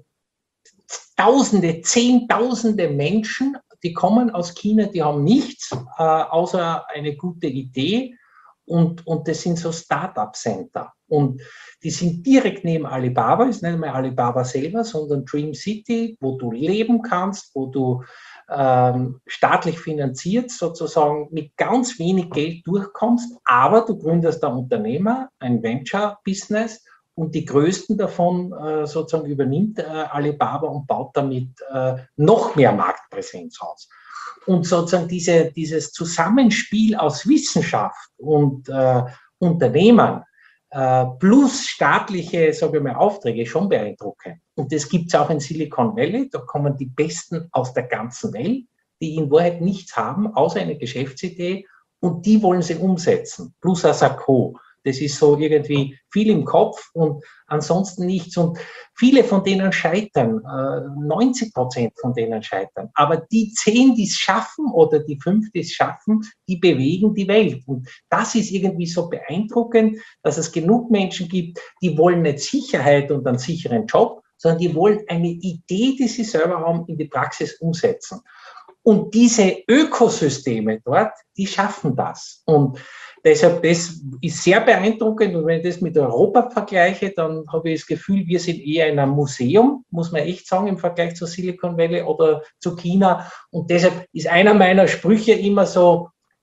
Tausende, Zehntausende Menschen, die kommen aus China, die haben nichts, äh, außer eine gute Idee, und, und das sind so Start-up-Center. Und die sind direkt neben Alibaba, ist nicht mehr Alibaba selber, sondern Dream City, wo du leben kannst, wo du ähm, staatlich finanziert sozusagen mit ganz wenig Geld durchkommst, aber du gründest ein Unternehmer, ein Venture-Business, und die größten davon äh, sozusagen übernimmt äh, Alibaba und baut damit äh, noch mehr Marktpräsenz aus. Und sozusagen diese, dieses Zusammenspiel aus Wissenschaft und äh, Unternehmen äh, plus staatliche, sage ich mal, Aufträge schon beeindruckend. Und das gibt es auch in Silicon Valley. Da kommen die Besten aus der ganzen Welt, die in Wahrheit nichts haben, außer eine Geschäftsidee, und die wollen sie umsetzen. Plus ein Sakko. Das ist so irgendwie viel im Kopf und ansonsten nichts. Und viele von denen scheitern, neunzig Prozent von denen scheitern. Aber die zehn, die es schaffen, oder die fünf, die es schaffen, die bewegen die Welt. Und das ist irgendwie so beeindruckend, dass es genug Menschen gibt, die wollen nicht Sicherheit und einen sicheren Job, sondern die wollen eine Idee, die sie selber haben, in die Praxis umsetzen. Und diese Ökosysteme dort, die schaffen das. Und deshalb, das ist sehr beeindruckend, und wenn ich das mit Europa vergleiche, dann habe ich das Gefühl, wir sind eher in einem Museum, muss man echt sagen, im Vergleich zu Silicon Valley oder zu China. Und deshalb ist einer meiner Sprüche immer so,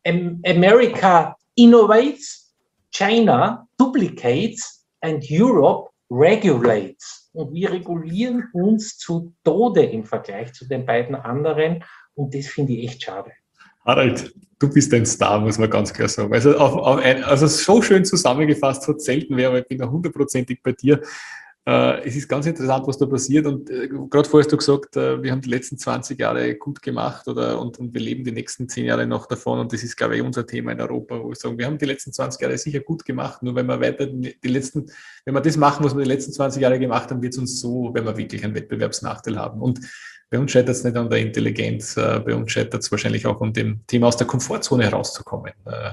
America innovates, China duplicates and Europe regulates. Und wir regulieren uns zu Tode im Vergleich zu den beiden anderen, und das finde ich echt schade. Harald, du bist ein Star, muss man ganz klar sagen. Also, auf, auf ein, also so schön zusammengefasst hat selten wer, aber ich bin da hundertprozentig bei dir. Äh, es ist ganz interessant, was da passiert, und äh, gerade vorher hast du gesagt, äh, wir haben die letzten zwanzig Jahre gut gemacht, oder, und, und wir leben die nächsten zehn Jahre noch davon, und das ist, glaube ich, unser Thema in Europa, wo wir sagen, wir haben die letzten zwanzig Jahre sicher gut gemacht, nur wenn wir weiter die letzten, wenn wir das machen, was wir die letzten zwanzig Jahre gemacht haben, wird es uns so, wenn wir wirklich einen Wettbewerbsnachteil haben. Und bei uns scheitert es nicht an der Intelligenz, bei uns scheitert es wahrscheinlich auch an dem Thema, aus der Komfortzone herauszukommen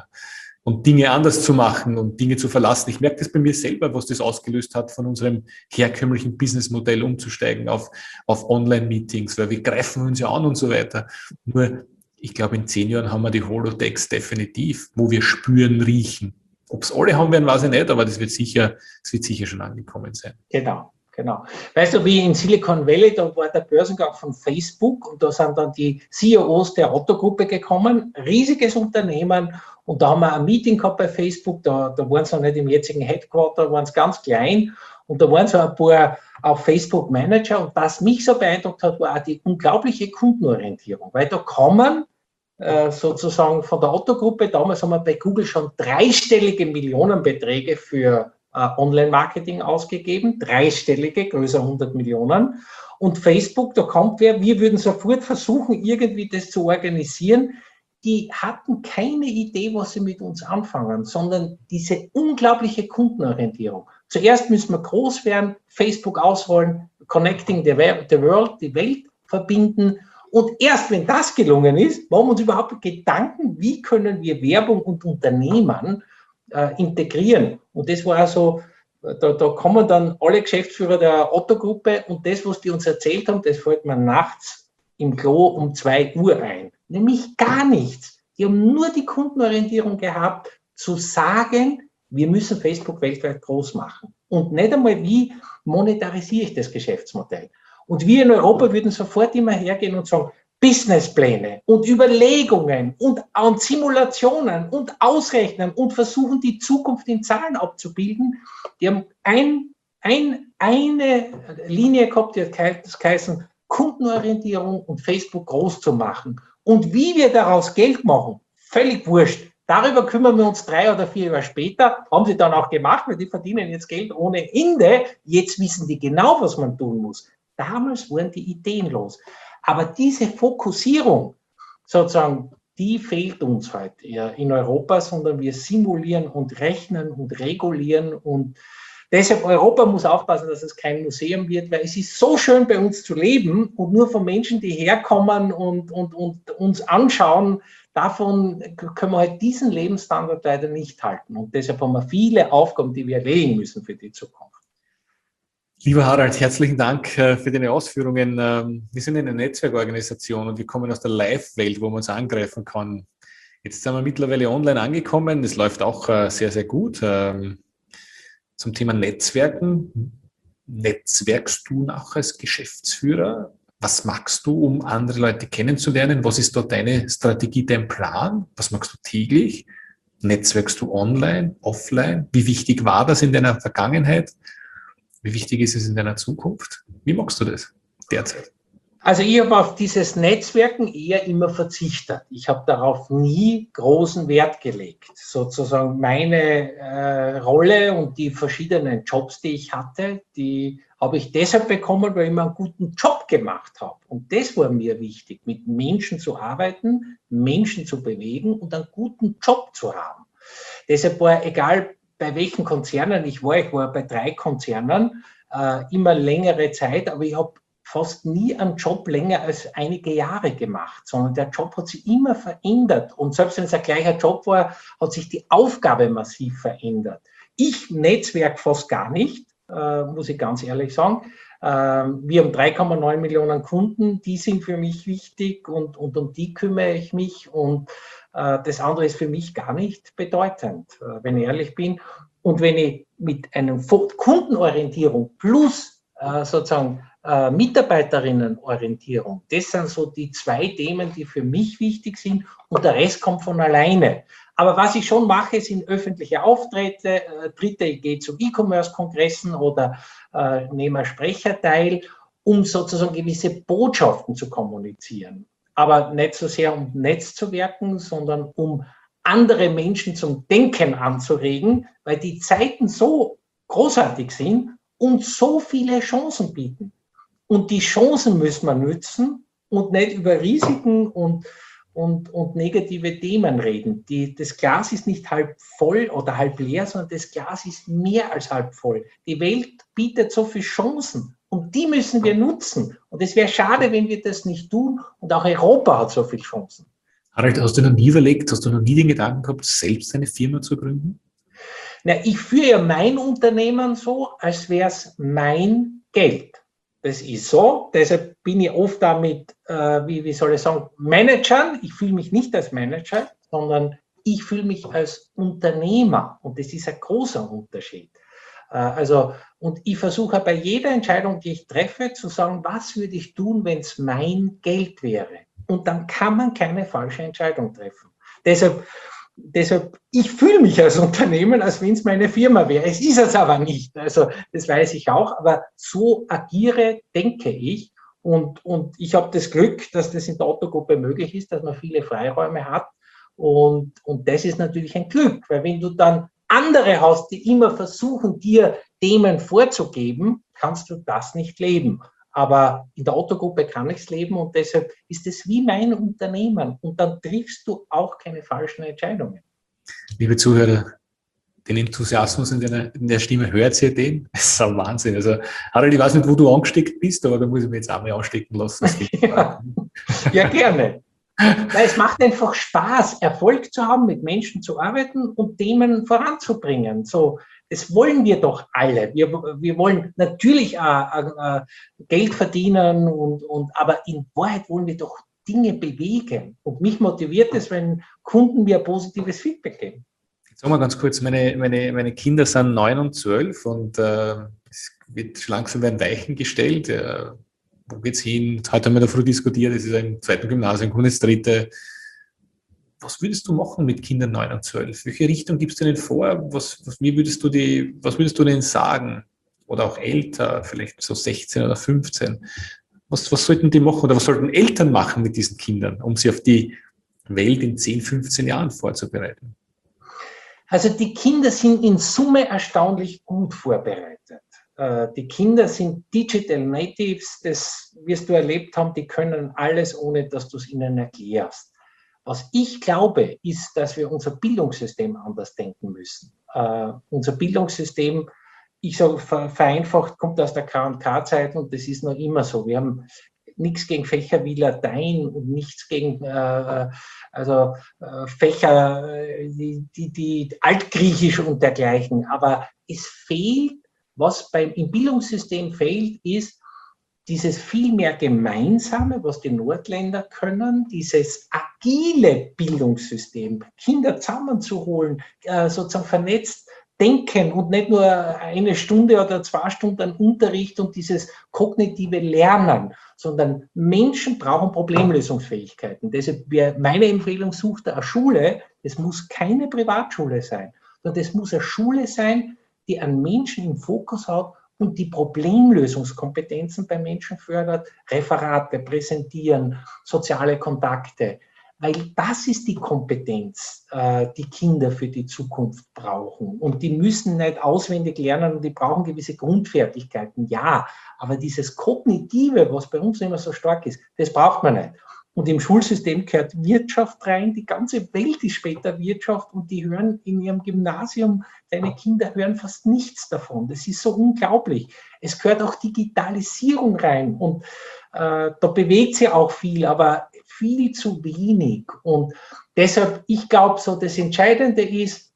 und Dinge anders zu machen und Dinge zu verlassen. Ich merke das bei mir selber, was das ausgelöst hat, von unserem herkömmlichen Businessmodell umzusteigen auf, auf Online-Meetings, weil wir greifen uns ja an und so weiter. Nur, ich glaube, in zehn Jahren haben wir die Holodecks definitiv, wo wir spüren, riechen. Ob es alle haben werden, weiß ich nicht, aber das wird sicher, das wird sicher schon angekommen sein. Genau. Genau. Weißt du, wie in Silicon Valley, da war der Börsengang von Facebook, und da sind dann die C E Os der Otto-Gruppe gekommen, riesiges Unternehmen, und da haben wir ein Meeting gehabt bei Facebook, da, da waren sie noch nicht im jetzigen Headquarter, waren sie ganz klein, und da waren so ein paar auch Facebook-Manager, und was mich so beeindruckt hat, war auch die unglaubliche Kundenorientierung, weil da kommen äh, sozusagen von der Otto-Gruppe, damals haben wir bei Google schon dreistellige Millionenbeträge für Online-Marketing ausgegeben, dreistellige, größer hundert Millionen. Und Facebook, da kommt wer, wir würden sofort versuchen, irgendwie das zu organisieren. Die hatten keine Idee, was sie mit uns anfangen, sondern diese unglaubliche Kundenorientierung. Zuerst müssen wir groß werden, Facebook ausrollen, Connecting the World, die Welt verbinden. Und erst wenn das gelungen ist, machen wir uns überhaupt Gedanken, wie können wir Werbung und Unternehmen äh, integrieren. Und das war also, da, da kommen dann alle Geschäftsführer der Otto-Gruppe, und das, was die uns erzählt haben, das fällt mir nachts im Klo um zwei Uhr ein. Nämlich gar nichts. Die haben nur die Kundenorientierung gehabt, zu sagen, wir müssen Facebook weltweit groß machen. Und nicht einmal, wie monetarisiere ich das Geschäftsmodell. Und wir in Europa würden sofort immer hergehen und sagen, Businesspläne und Überlegungen und, und Simulationen und Ausrechnen und versuchen, die Zukunft in Zahlen abzubilden. Die haben ein, ein, eine Linie gehabt, die hat geheißen Kundenorientierung und Facebook groß zu machen. Und wie wir daraus Geld machen, völlig wurscht. Darüber kümmern wir uns drei oder vier Jahre später, haben sie dann auch gemacht, weil die verdienen jetzt Geld ohne Ende. Jetzt wissen die genau, was man tun muss. Damals waren die Ideen los. Aber diese Fokussierung, sozusagen, die fehlt uns heute in Europa, sondern wir simulieren und rechnen und regulieren und deshalb Europa muss aufpassen, dass es kein Museum wird, weil es ist so schön bei uns zu leben und nur von Menschen, die herkommen und, und, und uns anschauen, davon können wir halt diesen Lebensstandard leider nicht halten. Und deshalb haben wir viele Aufgaben, die wir erledigen müssen für die Zukunft. Lieber Harald, herzlichen Dank für deine Ausführungen. Wir sind eine Netzwerkorganisation und wir kommen aus der Live-Welt, wo man uns angreifen kann. Jetzt sind wir mittlerweile online angekommen. Das läuft auch sehr, sehr gut. Zum Thema Netzwerken. Netzwerkst du auch als Geschäftsführer? Was machst du, um andere Leute kennenzulernen? Was ist da deine Strategie, dein Plan? Was machst du täglich? Netzwerkst du online, offline? Wie wichtig war das in deiner Vergangenheit? Wie wichtig ist es in deiner Zukunft? Wie machst du das derzeit? Also ich habe auf dieses Netzwerken eher immer verzichtet. Ich habe darauf nie großen Wert gelegt. Sozusagen meine äh, Rolle und die verschiedenen Jobs, die ich hatte, die habe ich deshalb bekommen, weil ich mir einen guten Job gemacht habe. Und das war mir wichtig, mit Menschen zu arbeiten, Menschen zu bewegen und einen guten Job zu haben. Deshalb war egal, bei welchen Konzernen ich war, ich war bei drei Konzernen, äh, immer längere Zeit, aber ich habe fast nie einen Job länger als einige Jahre gemacht, sondern der Job hat sich immer verändert. Und selbst wenn es ein gleicher Job war, hat sich die Aufgabe massiv verändert. Ich netzwerk fast gar nicht, äh, muss ich ganz ehrlich sagen. Äh, wir haben drei Komma neun Millionen Kunden, die sind für mich wichtig und, und um die kümmere ich mich. Und äh, das andere ist für mich gar nicht bedeutend, äh, wenn ich ehrlich bin. Und wenn ich mit einer Kundenorientierung plus äh, sozusagen Äh, Mitarbeiterinnenorientierung. Das sind so die zwei Themen, die für mich wichtig sind und der Rest kommt von alleine. Aber was ich schon mache, sind öffentliche Auftritte, äh, Dritte, ich gehe zu E-Commerce-Kongressen oder äh, nehme einen Sprecher teil, um sozusagen gewisse Botschaften zu kommunizieren. Aber nicht so sehr um Netz zu wirken, sondern um andere Menschen zum Denken anzuregen, weil die Zeiten so großartig sind und so viele Chancen bieten. Und die Chancen müssen wir nützen und nicht über Risiken und, und, und negative Themen reden. Die, das Glas ist nicht halb voll oder halb leer, sondern das Glas ist mehr als halb voll. Die Welt bietet so viele Chancen und die müssen wir nutzen. Und es wäre schade, wenn wir das nicht tun. Und auch Europa hat so viele Chancen. Harald, hast du noch nie überlegt, hast du noch nie den Gedanken gehabt, selbst eine Firma zu gründen? Na, ich führe ja mein Unternehmen so, als wäre es mein Geld. Das ist so, deshalb bin ich oft damit, äh, wie, wie soll ich sagen, Managern. Ich fühle mich nicht als Manager, sondern ich fühle mich als Unternehmer. Und das ist ein großer Unterschied. Äh, also, und ich versuche bei jeder Entscheidung, die ich treffe, zu sagen, was würde ich tun, wenn es mein Geld wäre? Und dann kann man keine falsche Entscheidung treffen. Deshalb, Deshalb, ich fühle mich als Unternehmen, als wenn es meine Firma wäre. Es ist es aber nicht. Also das weiß ich auch. Aber so agiere, denke ich. Und, und ich habe das Glück, dass das in der Otto-Gruppe möglich ist, dass man viele Freiräume hat. Und, und das ist natürlich ein Glück. Weil wenn du dann andere hast, die immer versuchen, dir Themen vorzugeben, kannst du das nicht leben. Aber in der Otto-Gruppe kann ich es leben und deshalb ist es wie mein Unternehmen und dann triffst du auch keine falschen Entscheidungen. Liebe Zuhörer, den Enthusiasmus in, deiner, in der Stimme hört ihr den? Das ist ein Wahnsinn. Also, Harald, ich weiß nicht, wo du angesteckt bist, aber da muss ich mich jetzt auch mal anstecken lassen. ja. ja, gerne. Weil es macht einfach Spaß, Erfolg zu haben, mit Menschen zu arbeiten und Themen voranzubringen. So, das wollen wir doch alle. Wir, wir wollen natürlich auch, auch, Geld verdienen, und, und, aber in Wahrheit wollen wir doch Dinge bewegen. Und mich motiviert es, wenn Kunden mir positives Feedback geben. Jetzt sagen wir ganz kurz, meine, meine, meine Kinder sind neun und zwölf und äh, es wird schon langsam werden Weichen gestellt. Äh, wo geht's hin? Heute haben wir da früh diskutiert, es ist im zweiten Gymnasium, kommt ins dritte. Was würdest du machen mit Kindern neun und zwölf? Welche Richtung gibst du denen vor? Was, was, wie würdest du die, was würdest du denen sagen? Oder auch älter, vielleicht so sechzehn oder fünfzehn. Was, was sollten die machen oder was sollten Eltern machen mit diesen Kindern, um sie auf die Welt in zehn, fünfzehn Jahren vorzubereiten? Also die Kinder sind in Summe erstaunlich gut vorbereitet. Die Kinder sind Digital Natives, das wirst du erlebt haben, die können alles, ohne dass du es ihnen erklärst. Was ich glaube, ist, dass wir unser Bildungssystem anders denken müssen. Uh, unser Bildungssystem, ich sage vereinfacht, kommt aus der K und K-Zeit und das ist noch immer so. Wir haben nichts gegen Fächer wie Latein und nichts gegen äh, also, äh, Fächer, die, die, die Altgriechisch und dergleichen. Aber es fehlt, was beim, im Bildungssystem fehlt, ist dieses viel mehr Gemeinsame, was die Nordländer können, dieses agile Bildungssystem, Kinder zusammenzuholen, äh, sozusagen vernetzt denken und nicht nur eine Stunde oder zwei Stunden Unterricht und dieses kognitive Lernen, sondern Menschen brauchen Problemlösungsfähigkeiten. Deshalb wäre meine Empfehlung, sucht eine Schule, es muss keine Privatschule sein, sondern es muss eine Schule sein, die einen Menschen im Fokus hat und die Problemlösungskompetenzen bei Menschen fördert, Referate, Präsentieren, soziale Kontakte. Weil das ist die Kompetenz, die Kinder für die Zukunft brauchen. Und die müssen nicht auswendig lernen und die brauchen gewisse Grundfertigkeiten, ja. Aber dieses Kognitive, was bei uns immer so stark ist, das braucht man nicht. Und im Schulsystem gehört Wirtschaft rein, die ganze Welt ist später Wirtschaft und die hören in ihrem Gymnasium, deine Kinder hören fast nichts davon. Das ist so unglaublich. Es gehört auch Digitalisierung rein und äh, da bewegt sich auch viel, aber viel zu wenig. Und deshalb, ich glaube, so das Entscheidende ist,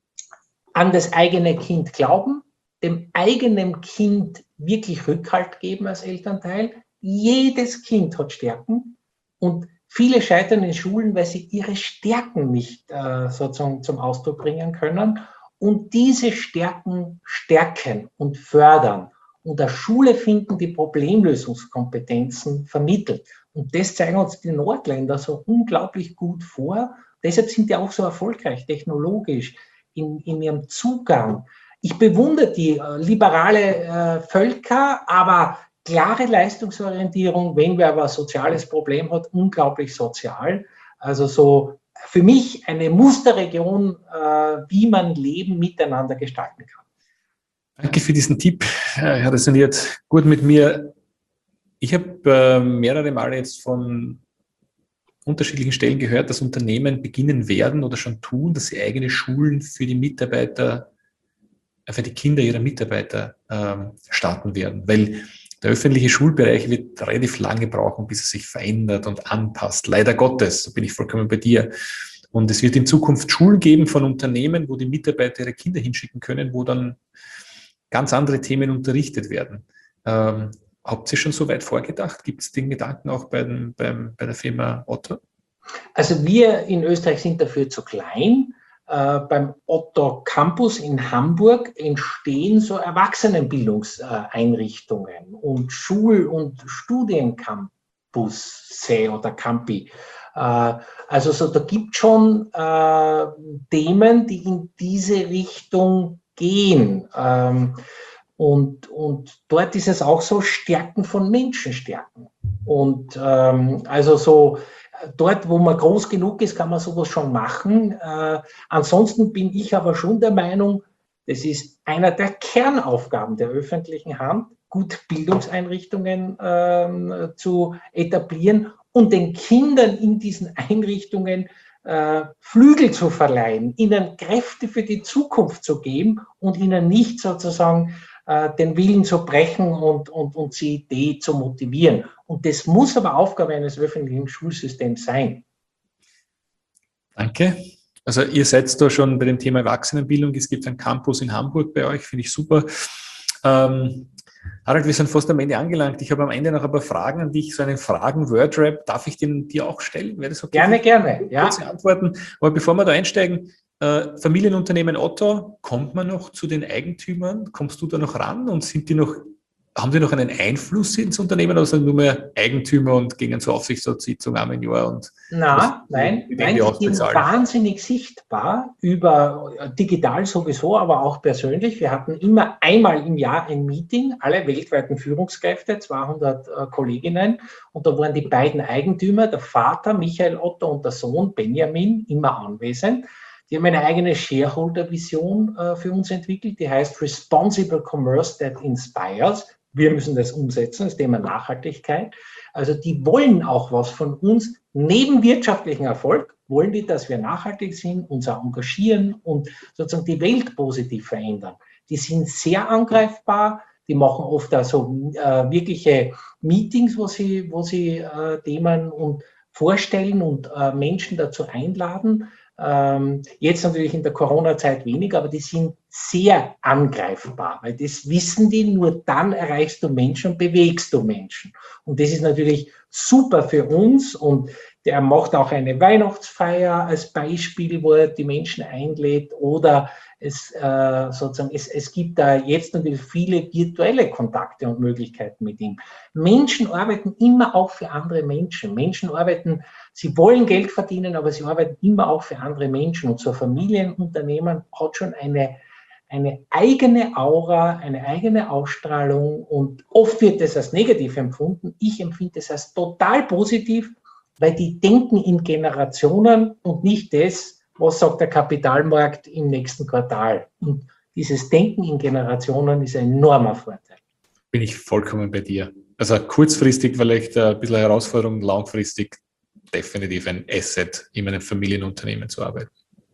an das eigene Kind glauben, dem eigenen Kind wirklich Rückhalt geben als Elternteil. Jedes Kind hat Stärken. Und viele scheitern in Schulen, weil sie ihre Stärken nicht äh, sozusagen zum Ausdruck bringen können. Und diese Stärken stärken und fördern. Und der Schule finden die Problemlösungskompetenzen vermittelt. Und das zeigen uns die Nordländer so unglaublich gut vor. Deshalb sind die auch so erfolgreich, technologisch, in, in ihrem Zugang. Ich bewundere die äh, liberale äh, Völker, aber klare Leistungsorientierung, wenn wer aber ein soziales Problem hat, unglaublich sozial. Also so für mich eine Musterregion, äh, wie man Leben miteinander gestalten kann. Danke für diesen Tipp. Er resoniert gut mit mir. Ich habe äh, mehrere Male jetzt von unterschiedlichen Stellen gehört, dass Unternehmen beginnen werden oder schon tun, dass sie eigene Schulen für die Mitarbeiter, für die Kinder ihrer Mitarbeiter ähm, starten werden. Weil der öffentliche Schulbereich wird relativ lange brauchen, bis er sich verändert und anpasst. Leider Gottes, da bin ich vollkommen bei dir. Und es wird in Zukunft Schulen geben von Unternehmen, wo die Mitarbeiter ihre Kinder hinschicken können, wo dann ganz andere Themen unterrichtet werden. Ähm, habt ihr schon so weit vorgedacht? Gibt es den Gedanken auch bei, den, beim, bei der Firma Otto? Also wir in Österreich sind dafür zu klein. Äh, beim Otto Campus in Hamburg entstehen so Erwachsenenbildungseinrichtungen und Schul- und Studiencampus oder Campi. Äh, also so, da gibt es schon äh, Themen, die in diese Richtung gehen. Ähm, und, und dort ist es auch so, Stärken von Menschen stärken. Und ähm, also so dort, wo man groß genug ist, kann man sowas schon machen. Äh, ansonsten bin ich aber schon der Meinung, das ist einer der Kernaufgaben der öffentlichen Hand, gut Bildungseinrichtungen äh, zu etablieren und den Kindern in diesen Einrichtungen äh, Flügel zu verleihen, ihnen Kräfte für die Zukunft zu geben und ihnen nicht sozusagen äh, den Willen zu brechen und, und, und die Idee zu motivieren. Und das muss aber Aufgabe eines öffentlichen Schulsystems sein. Danke. Also ihr seid da schon bei dem Thema Erwachsenenbildung. Es gibt einen Campus in Hamburg bei euch, finde ich super. Ähm, Harald, wir sind fast am Ende angelangt. Ich habe am Ende noch ein paar Fragen an dich, so einen Fragen-Wordrap. Darf ich den dir auch stellen? Wäre das okay? Gerne, gerne. Ja. Kurze Antworten. Aber bevor wir da einsteigen, äh, Familienunternehmen Otto, kommt man noch zu den Eigentümern? Kommst du da noch ran und sind die noch haben die noch einen Einfluss ins Unternehmen oder sind nur mehr Eigentümer und gehen zur Aufsichtsratssitzung einmal im Jahr? Und Na, nein, nein, die sind wahnsinnig sichtbar über digital sowieso, aber auch persönlich. Wir hatten immer einmal im Jahr ein Meeting, alle weltweiten Führungskräfte, zweihundert äh, Kolleginnen, und da waren die beiden Eigentümer, der Vater Michael Otto und der Sohn Benjamin, immer anwesend. Die haben eine eigene Shareholder-Vision äh, für uns entwickelt, die heißt Responsible Commerce that Inspires. Wir müssen das umsetzen, das Thema Nachhaltigkeit. Also die wollen auch was von uns. Neben wirtschaftlichen Erfolg wollen die, dass wir nachhaltig sind, uns auch engagieren und sozusagen die Welt positiv verändern. Die sind sehr angreifbar. Die machen oft also äh, wirkliche Meetings, wo sie, wo sie äh, Themen und vorstellen und äh, Menschen dazu einladen. Ähm, jetzt natürlich in der Corona-Zeit weniger, aber die sind sehr angreifbar, weil das wissen die, nur dann erreichst du Menschen und bewegst du Menschen. Und das ist natürlich super für uns, und der macht auch eine Weihnachtsfeier als Beispiel, wo er die Menschen einlädt, oder es, äh, sozusagen, es, es gibt da jetzt natürlich viele virtuelle Kontakte und Möglichkeiten mit ihm. Menschen arbeiten immer auch für andere Menschen. Menschen arbeiten, sie wollen Geld verdienen, aber sie arbeiten immer auch für andere Menschen. Und so ein Familienunternehmen hat schon eine, eine eigene Aura, eine eigene Ausstrahlung, und oft wird das als negativ empfunden. Ich empfinde es als total positiv, weil die denken in Generationen und nicht das, was sagt der Kapitalmarkt im nächsten Quartal. Und dieses Denken in Generationen ist ein enormer Vorteil. Bin ich vollkommen bei dir. Also kurzfristig vielleicht ein bisschen Herausforderung, langfristig definitiv ein Asset, in einem Familienunternehmen zu arbeiten.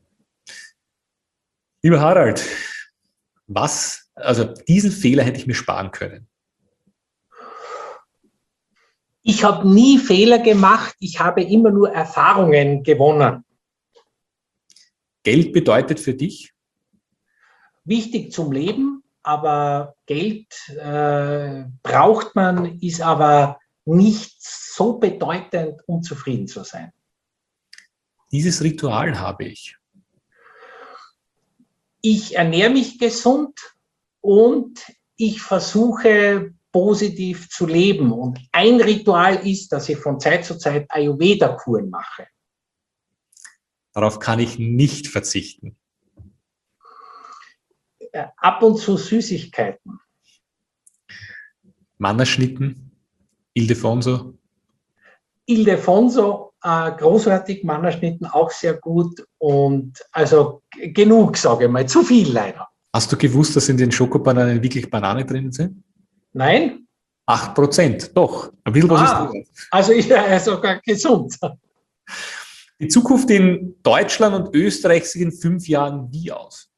Lieber Harald, was, also diesen Fehler hätte ich mir sparen können. Ich habe nie Fehler gemacht, ich habe immer nur Erfahrungen gewonnen. Geld bedeutet für dich? Wichtig zum Leben, aber Geld äh, braucht man, ist aber nicht so bedeutend, um zufrieden zu sein. Dieses Ritual habe ich. Ich ernähre mich gesund und ich versuche positiv zu leben. Und ein Ritual ist, dass ich von Zeit zu Zeit Ayurveda-Kuren mache. Darauf kann ich nicht verzichten. Ab und zu Süßigkeiten. Mannerschnitten, Ildefonso. Ildefonso, äh, großartig, Mannerschnitten auch sehr gut, und also genug, sage ich mal, zu viel leider. Hast du gewusst, dass in den Schokobananen wirklich Bananen drin sind? Nein? acht Prozent, doch. Ein bisschen was ah, ist drin. Also ist ja sogar gesund. Die Zukunft in Deutschland und Österreich sieht in fünf Jahren wie aus?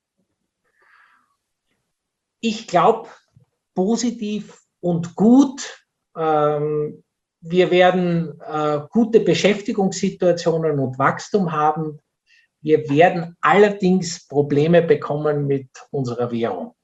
Ich glaube, positiv und gut. Ähm, wir werden äh, gute Beschäftigungssituationen und Wachstum haben. Wir werden allerdings Probleme bekommen mit unserer Währung.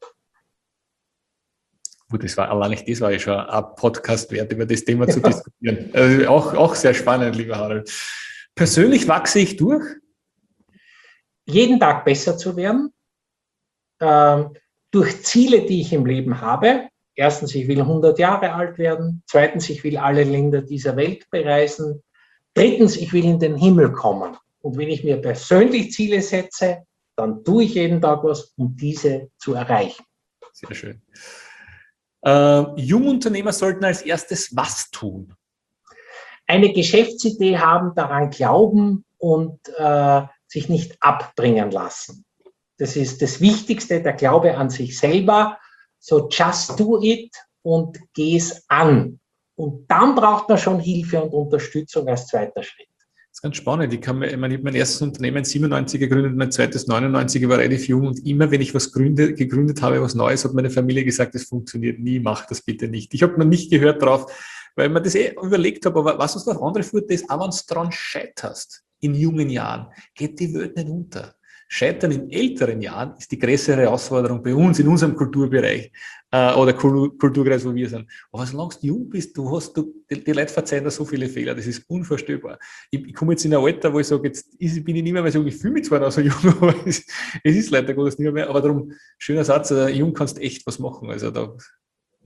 Gut, das war allein nicht, das war ja schon ein Podcast wert, über das Thema zu diskutieren. Also auch, auch sehr spannend, lieber Harald. Persönlich wachse ich durch? Jeden Tag besser zu werden, ähm, durch Ziele, die ich im Leben habe. Erstens, ich will hundert Jahre alt werden. Zweitens, ich will alle Länder dieser Welt bereisen. Drittens, ich will in den Himmel kommen. Und wenn ich mir persönlich Ziele setze, dann tue ich jeden Tag was, um diese zu erreichen. Sehr schön. Äh, Jungunternehmer sollten als erstes was tun? Eine Geschäftsidee haben, daran glauben und äh, sich nicht abbringen lassen. Das ist das Wichtigste, der Glaube an sich selber. So just do it und geh es an. Und dann braucht man schon Hilfe und Unterstützung als zweiter Schritt. Das ist ganz spannend. Ich, kann mir, ich, meine, ich habe mein erstes Unternehmen siebenundneunzig gegründet, mein zweites neunundneunzig, ich war relativ jung, und immer, wenn ich was gründe, gegründet habe, was Neues, hat meine Familie gesagt, das funktioniert nie, mach das bitte nicht. Ich habe noch nicht gehört drauf, weil man das eh überlegt habe, aber was uns noch andere führt, ist, auch wenn du dran scheiterst, in jungen Jahren, geht die Welt nicht unter. Scheitern in älteren Jahren ist die größere Herausforderung bei uns, in unserem Kulturbereich äh, oder Kulturkreis, wo wir sind. Aber solange du jung bist, du hast, du, die, die Leute verzeihen da so viele Fehler, das ist unvorstellbar. Ich, ich komme jetzt in ein Alter, wo ich sage, jetzt ist, bin ich nicht mehr, weil ich, sage, ich fühle mich zwar noch so jung, aber es, es ist leider Gottes nicht mehr, aber darum, schöner Satz, äh, jung kannst echt was machen, also da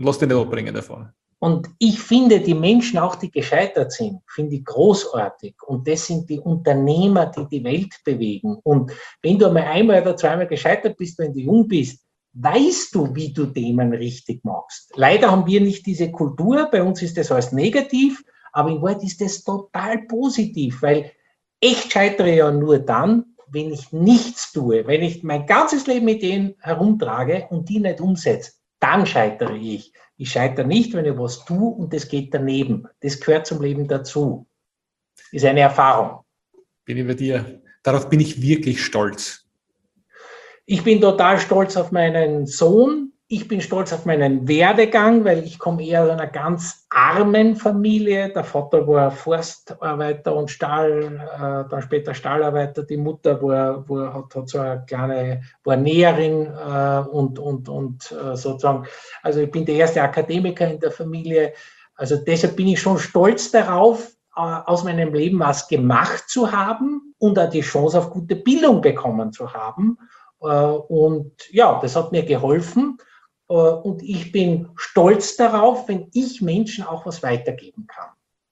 lass dich nicht abbringen davon. Und ich finde, die Menschen, auch die gescheitert sind, finde ich großartig. Und das sind die Unternehmer, die die Welt bewegen. Und wenn du einmal einmal oder zweimal gescheitert bist, wenn du jung bist, weißt du, wie du Themen richtig machst. Leider haben wir nicht diese Kultur. Bei uns ist das alles negativ. Aber in Wahrheit ist das total positiv, weil echt scheitere ja nur dann, wenn ich nichts tue. Wenn ich mein ganzes Leben mit denen herumtrage und die nicht umsetze, dann scheitere ich. Ich scheitere nicht, wenn ich was tue und das geht daneben. Das gehört zum Leben dazu. Ist eine Erfahrung. Bin ich bei dir. Darauf bin ich wirklich stolz. Ich bin total stolz auf meinen Sohn. Ich bin stolz auf meinen Werdegang, weil ich komme eher aus einer ganz armen Familie. Der Vater war Forstarbeiter und Stahl, äh, dann später Stahlarbeiter. Die Mutter war, war, hat, hat so eine kleine, war Näherin äh, und, und, und äh, sozusagen, also ich bin der erste Akademiker in der Familie. Also deshalb bin ich schon stolz darauf, äh, aus meinem Leben was gemacht zu haben und auch die Chance auf gute Bildung bekommen zu haben. Äh, und ja, das hat mir geholfen. Und ich bin stolz darauf, wenn ich Menschen auch was weitergeben kann.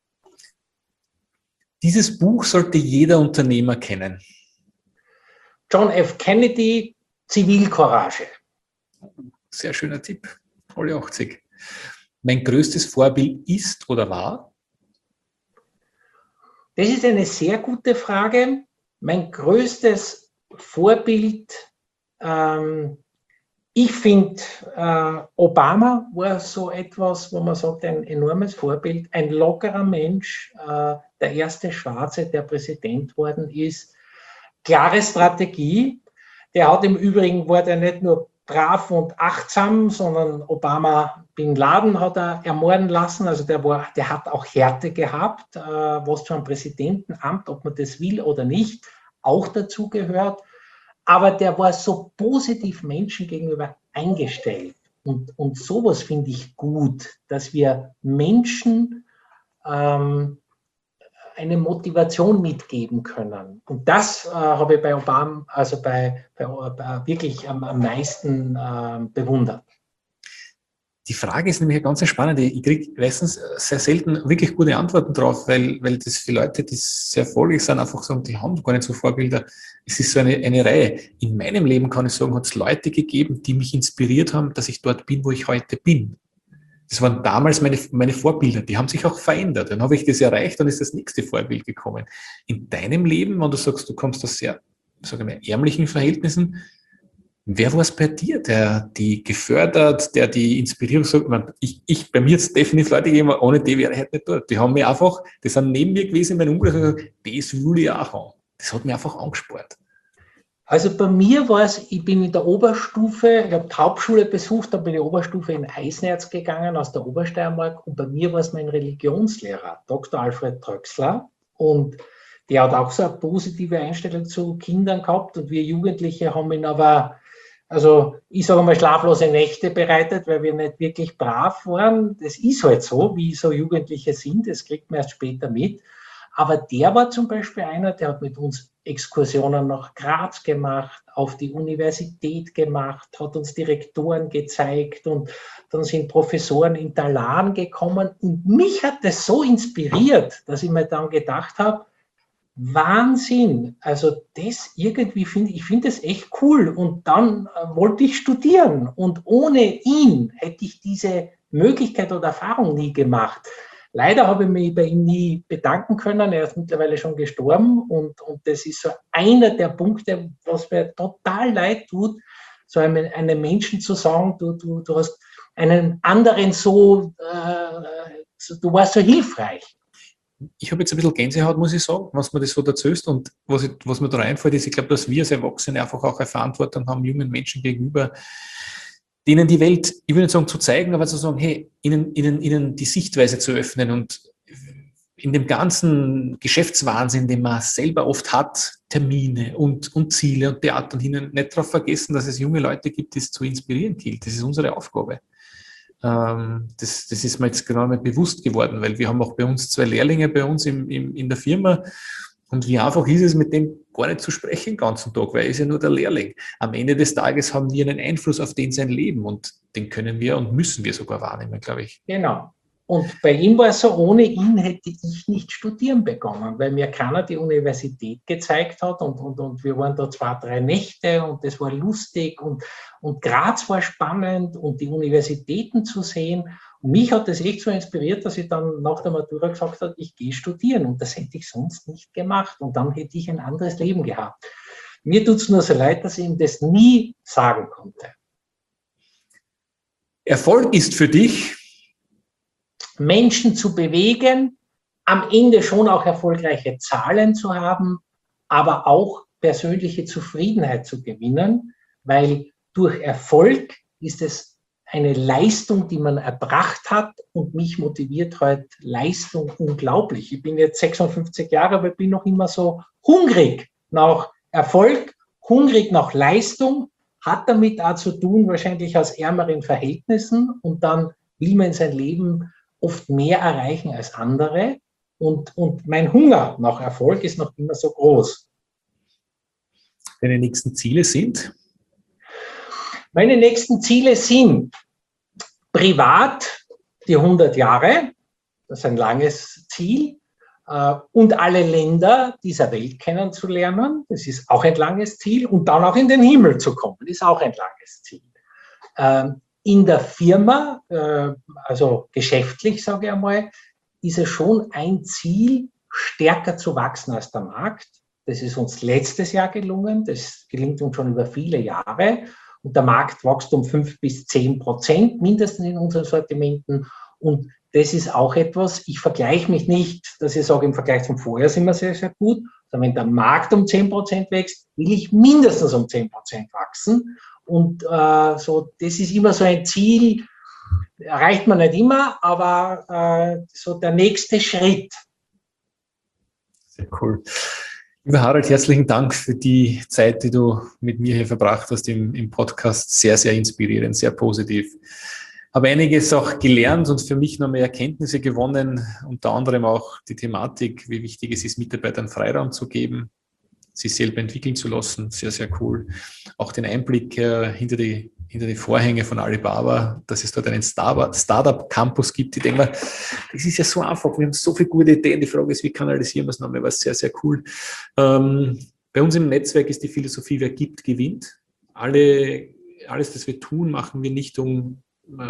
Dieses Buch sollte jeder Unternehmer kennen. John F. Kennedy, Zivilcourage. Sehr schöner Tipp. Alle achtzig. Mein größtes Vorbild ist oder war? Das ist eine sehr gute Frage. Mein größtes Vorbild ähm, Ich finde, äh, Obama war so etwas, wo man sagt, ein enormes Vorbild, ein lockerer Mensch, äh, der erste Schwarze, der Präsident worden ist, klare Strategie. Der hat im Übrigen, war der nicht nur brav und achtsam, sondern Obama Bin Laden hat er ermorden lassen, also der, war, der hat auch Härte gehabt, äh, was zu einem Präsidentenamt, ob man das will oder nicht, auch dazu gehört. Aber der war so positiv Menschen gegenüber eingestellt. Und, und sowas finde ich gut, dass wir Menschen ähm, eine Motivation mitgeben können. Und das äh, habe ich bei Obama, also bei, bei, bei wirklich am, am meisten äh, bewundert. Die Frage ist nämlich eine ganz spannende. Ich kriege meistens sehr selten wirklich gute Antworten drauf, weil, weil das für Leute, die sehr erfolgreich sind, einfach sagen, die haben gar nicht so Vorbilder. Es ist so eine, eine Reihe. In meinem Leben, kann ich sagen, hat es Leute gegeben, die mich inspiriert haben, dass ich dort bin, wo ich heute bin. Das waren damals meine, meine Vorbilder, die haben sich auch verändert. Dann habe ich das erreicht, dann ist das nächste Vorbild gekommen. In deinem Leben, wenn du sagst, du kommst aus sehr, sagen wir, ärmlichen Verhältnissen, wer war es bei dir, der die gefördert, der die Inspirierung sagt? Ich, ich, bei mir hat es definitiv Leute gegeben, ohne die wäre ich heute nicht dort. Die haben mich einfach, die sind neben mir gewesen in meinem Umkreis und gesagt, das will ich auch haben. Das hat mich einfach angespart. Also bei mir war es, ich bin in der Oberstufe, ich habe die Hauptschule besucht, dann bin ich in die Oberstufe in Eisenerz gegangen aus der Obersteiermark und bei mir war es mein Religionslehrer, Doktor Alfred Tröxler, und der hat auch so eine positive Einstellung zu Kindern gehabt und wir Jugendliche haben ihn aber, also ich sage mal, schlaflose Nächte bereitet, weil wir nicht wirklich brav waren. Das ist halt so, wie so Jugendliche sind, das kriegt man erst später mit. Aber der war zum Beispiel einer, der hat mit uns Exkursionen nach Graz gemacht, auf die Universität gemacht, hat uns Direktoren gezeigt und dann sind Professoren in Talan gekommen. Und mich hat das so inspiriert, dass ich mir dann gedacht habe, Wahnsinn, also das irgendwie finde ich, finde das echt cool. Und dann äh, wollte ich studieren und ohne ihn hätte ich diese Möglichkeit oder Erfahrung nie gemacht. Leider habe ich mich bei ihm nie bedanken können. Er ist mittlerweile schon gestorben und, und das ist so einer der Punkte, was mir total leid tut, so einem, einem Menschen zu sagen, du, du, du hast einen anderen so, äh, so, du warst so hilfreich. Ich habe jetzt ein bisschen Gänsehaut, muss ich sagen, was mir das so erzählst und was, ich, was mir da einfällt, ist, ich glaube, dass wir als Erwachsene einfach auch eine Verantwortung haben, jungen Menschen gegenüber, denen die Welt, ich will nicht sagen zu zeigen, aber zu sagen, hey, ihnen, ihnen, ihnen die Sichtweise zu öffnen und in dem ganzen Geschäftswahnsinn, den man selber oft hat, Termine und, und Ziele und Theater und ihnen nicht darauf vergessen, dass es junge Leute gibt, die es zu inspirieren gilt. Das ist unsere Aufgabe. Ähm, das, das ist mir jetzt genau nicht bewusst geworden, weil wir haben auch bei uns zwei Lehrlinge bei uns im, im, in der Firma. Und wie einfach ist es, mit dem gar nicht zu sprechen den ganzen Tag, weil er ist ja nur der Lehrling. Am Ende des Tages haben wir einen Einfluss auf den sein Leben und den können wir und müssen wir sogar wahrnehmen, glaube ich. Genau. Und bei ihm war es so, ohne ihn hätte ich nicht studieren begonnen, weil mir keiner die Universität gezeigt hat und, und, und wir waren da zwei, drei Nächte und das war lustig und, und Graz war spannend und die Universitäten zu sehen. Und mich hat das echt so inspiriert, dass ich dann nach der Matura gesagt habe, ich gehe studieren und das hätte ich sonst nicht gemacht und dann hätte ich ein anderes Leben gehabt. Mir tut es nur so leid, dass ich ihm das nie sagen konnte. Erfolg ist für dich, Menschen zu bewegen, am Ende schon auch erfolgreiche Zahlen zu haben, aber auch persönliche Zufriedenheit zu gewinnen, weil durch Erfolg ist es eine Leistung, die man erbracht hat und mich motiviert heute Leistung unglaublich. Ich bin jetzt sechsundfünfzig Jahre, aber bin noch immer so hungrig nach Erfolg, hungrig nach Leistung, hat damit auch zu tun, wahrscheinlich aus ärmeren Verhältnissen und dann will man in sein Leben oft mehr erreichen als andere und, und mein Hunger nach Erfolg ist noch immer so groß. Deine nächsten Ziele sind? Meine nächsten Ziele sind privat die hundert Jahre, das ist ein langes Ziel, und alle Länder dieser Welt kennenzulernen, das ist auch ein langes Ziel, und dann auch in den Himmel zu kommen, das ist auch ein langes Ziel. In der Firma, also geschäftlich, sage ich einmal, ist es schon ein Ziel, stärker zu wachsen als der Markt. Das ist uns letztes Jahr gelungen, das gelingt uns schon über viele Jahre. Und der Markt wächst um fünf bis zehn Prozent mindestens in unseren Sortimenten. Und das ist auch etwas, ich vergleiche mich nicht, dass ich sage, im Vergleich zum Vorjahr sind wir sehr, sehr gut, sondern wenn der Markt um zehn Prozent wächst, will ich mindestens um zehn Prozent wachsen. Und äh, so, das ist immer so ein Ziel, erreicht man nicht immer, aber äh, so der nächste Schritt. Sehr cool. Lieber Harald, herzlichen Dank für die Zeit, die du mit mir hier verbracht hast im, im Podcast. Sehr, sehr inspirierend, sehr positiv. Habe einiges auch gelernt und für mich noch mehr Erkenntnisse gewonnen, unter anderem auch die Thematik, wie wichtig es ist, Mitarbeitern Freiraum zu geben, sich selber entwickeln zu lassen. Sehr, sehr cool. Auch den Einblick äh, hinter, die, hinter die Vorhänge von Alibaba, dass es dort einen Startup-Campus gibt. Ich denke mal, das ist ja so einfach. Wir haben so viele gute Ideen. Die Frage ist, wie kanalisieren wir es nochmal? Was sehr, sehr cool. Ähm, bei uns im Netzwerk ist die Philosophie, wer gibt, gewinnt. Alle, alles, was wir tun, machen wir nicht, um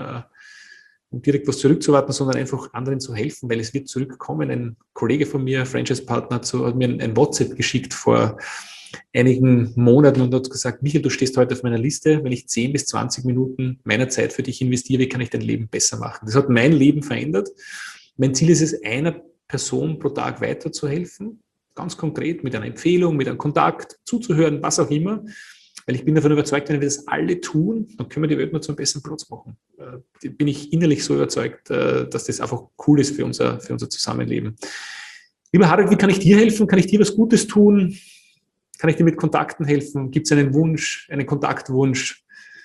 um direkt was zurückzuwarten, sondern einfach anderen zu helfen, weil es wird zurückkommen. Ein Kollege von mir, Franchise-Partner, hat mir ein WhatsApp geschickt vor einigen Monaten und hat gesagt, Michael, du stehst heute auf meiner Liste, wenn ich zehn bis zwanzig Minuten meiner Zeit für dich investiere, wie kann ich dein Leben besser machen? Das hat mein Leben verändert. Mein Ziel ist es, einer Person pro Tag weiterzuhelfen, ganz konkret mit einer Empfehlung, mit einem Kontakt, zuzuhören, was auch immer. Weil ich bin davon überzeugt, wenn wir das alle tun, dann können wir die Welt nur zu einem besseren Platz machen. Da bin ich innerlich so überzeugt, dass das einfach cool ist für unser, für unser Zusammenleben. Lieber Harald, wie kann ich dir helfen? Kann ich dir was Gutes tun? Kann ich dir mit Kontakten helfen? Gibt es einen Wunsch, einen Kontaktwunsch?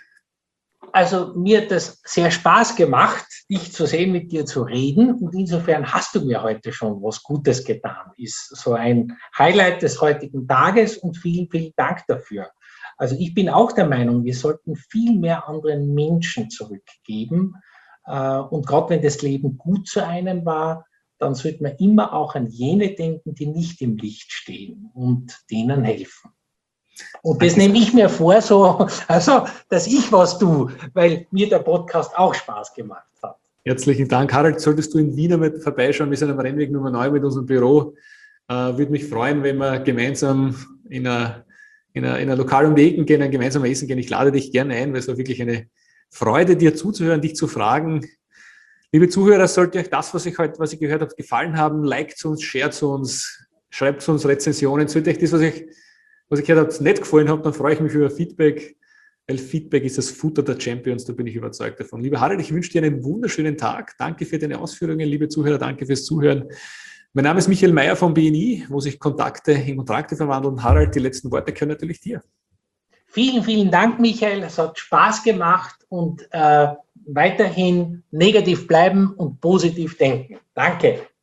Also mir hat das sehr Spaß gemacht, dich zu sehen, mit dir zu reden. Und insofern hast du mir heute schon was Gutes getan. Ist so ein Highlight des heutigen Tages und vielen, vielen Dank dafür. Also ich bin auch der Meinung, wir sollten viel mehr anderen Menschen zurückgeben. Und gerade wenn das Leben gut zu einem war, dann sollte man immer auch an jene denken, die nicht im Licht stehen und denen helfen. Und das nehme ich mir vor, so, also, dass ich was tue, weil mir der Podcast auch Spaß gemacht hat. Herzlichen Dank. Harald, solltest du in Wien einmal vorbeischauen, wir sind am Rennweg Nummer neun mit unserem Büro. Äh, würde mich freuen, wenn wir gemeinsam in einer in einer, in einer Lokal um die Ecken gehen, ein gemeinsames Essen gehen. Ich lade dich gerne ein, weil es war wirklich eine Freude, dir zuzuhören, dich zu fragen. Liebe Zuhörer, sollte euch das, was ich heute, was ich gehört habe, gefallen haben, liked uns, shared uns, schreibt uns Rezensionen. Sollte euch das, was ich, was ich gehört habe, nicht gefallen hat, dann freue ich mich über Feedback, weil Feedback ist das Futter der Champions, da bin ich überzeugt davon. Lieber Harald, ich wünsche dir einen wunderschönen Tag. Danke für deine Ausführungen, liebe Zuhörer, danke fürs Zuhören. Mein Name ist Michael Meyer von B N I, wo sich Kontakte in Kontrakte verwandeln. Harald, die letzten Worte können natürlich dir. Vielen, vielen Dank, Michael. Es hat Spaß gemacht und äh, weiterhin negativ bleiben und positiv denken. Danke.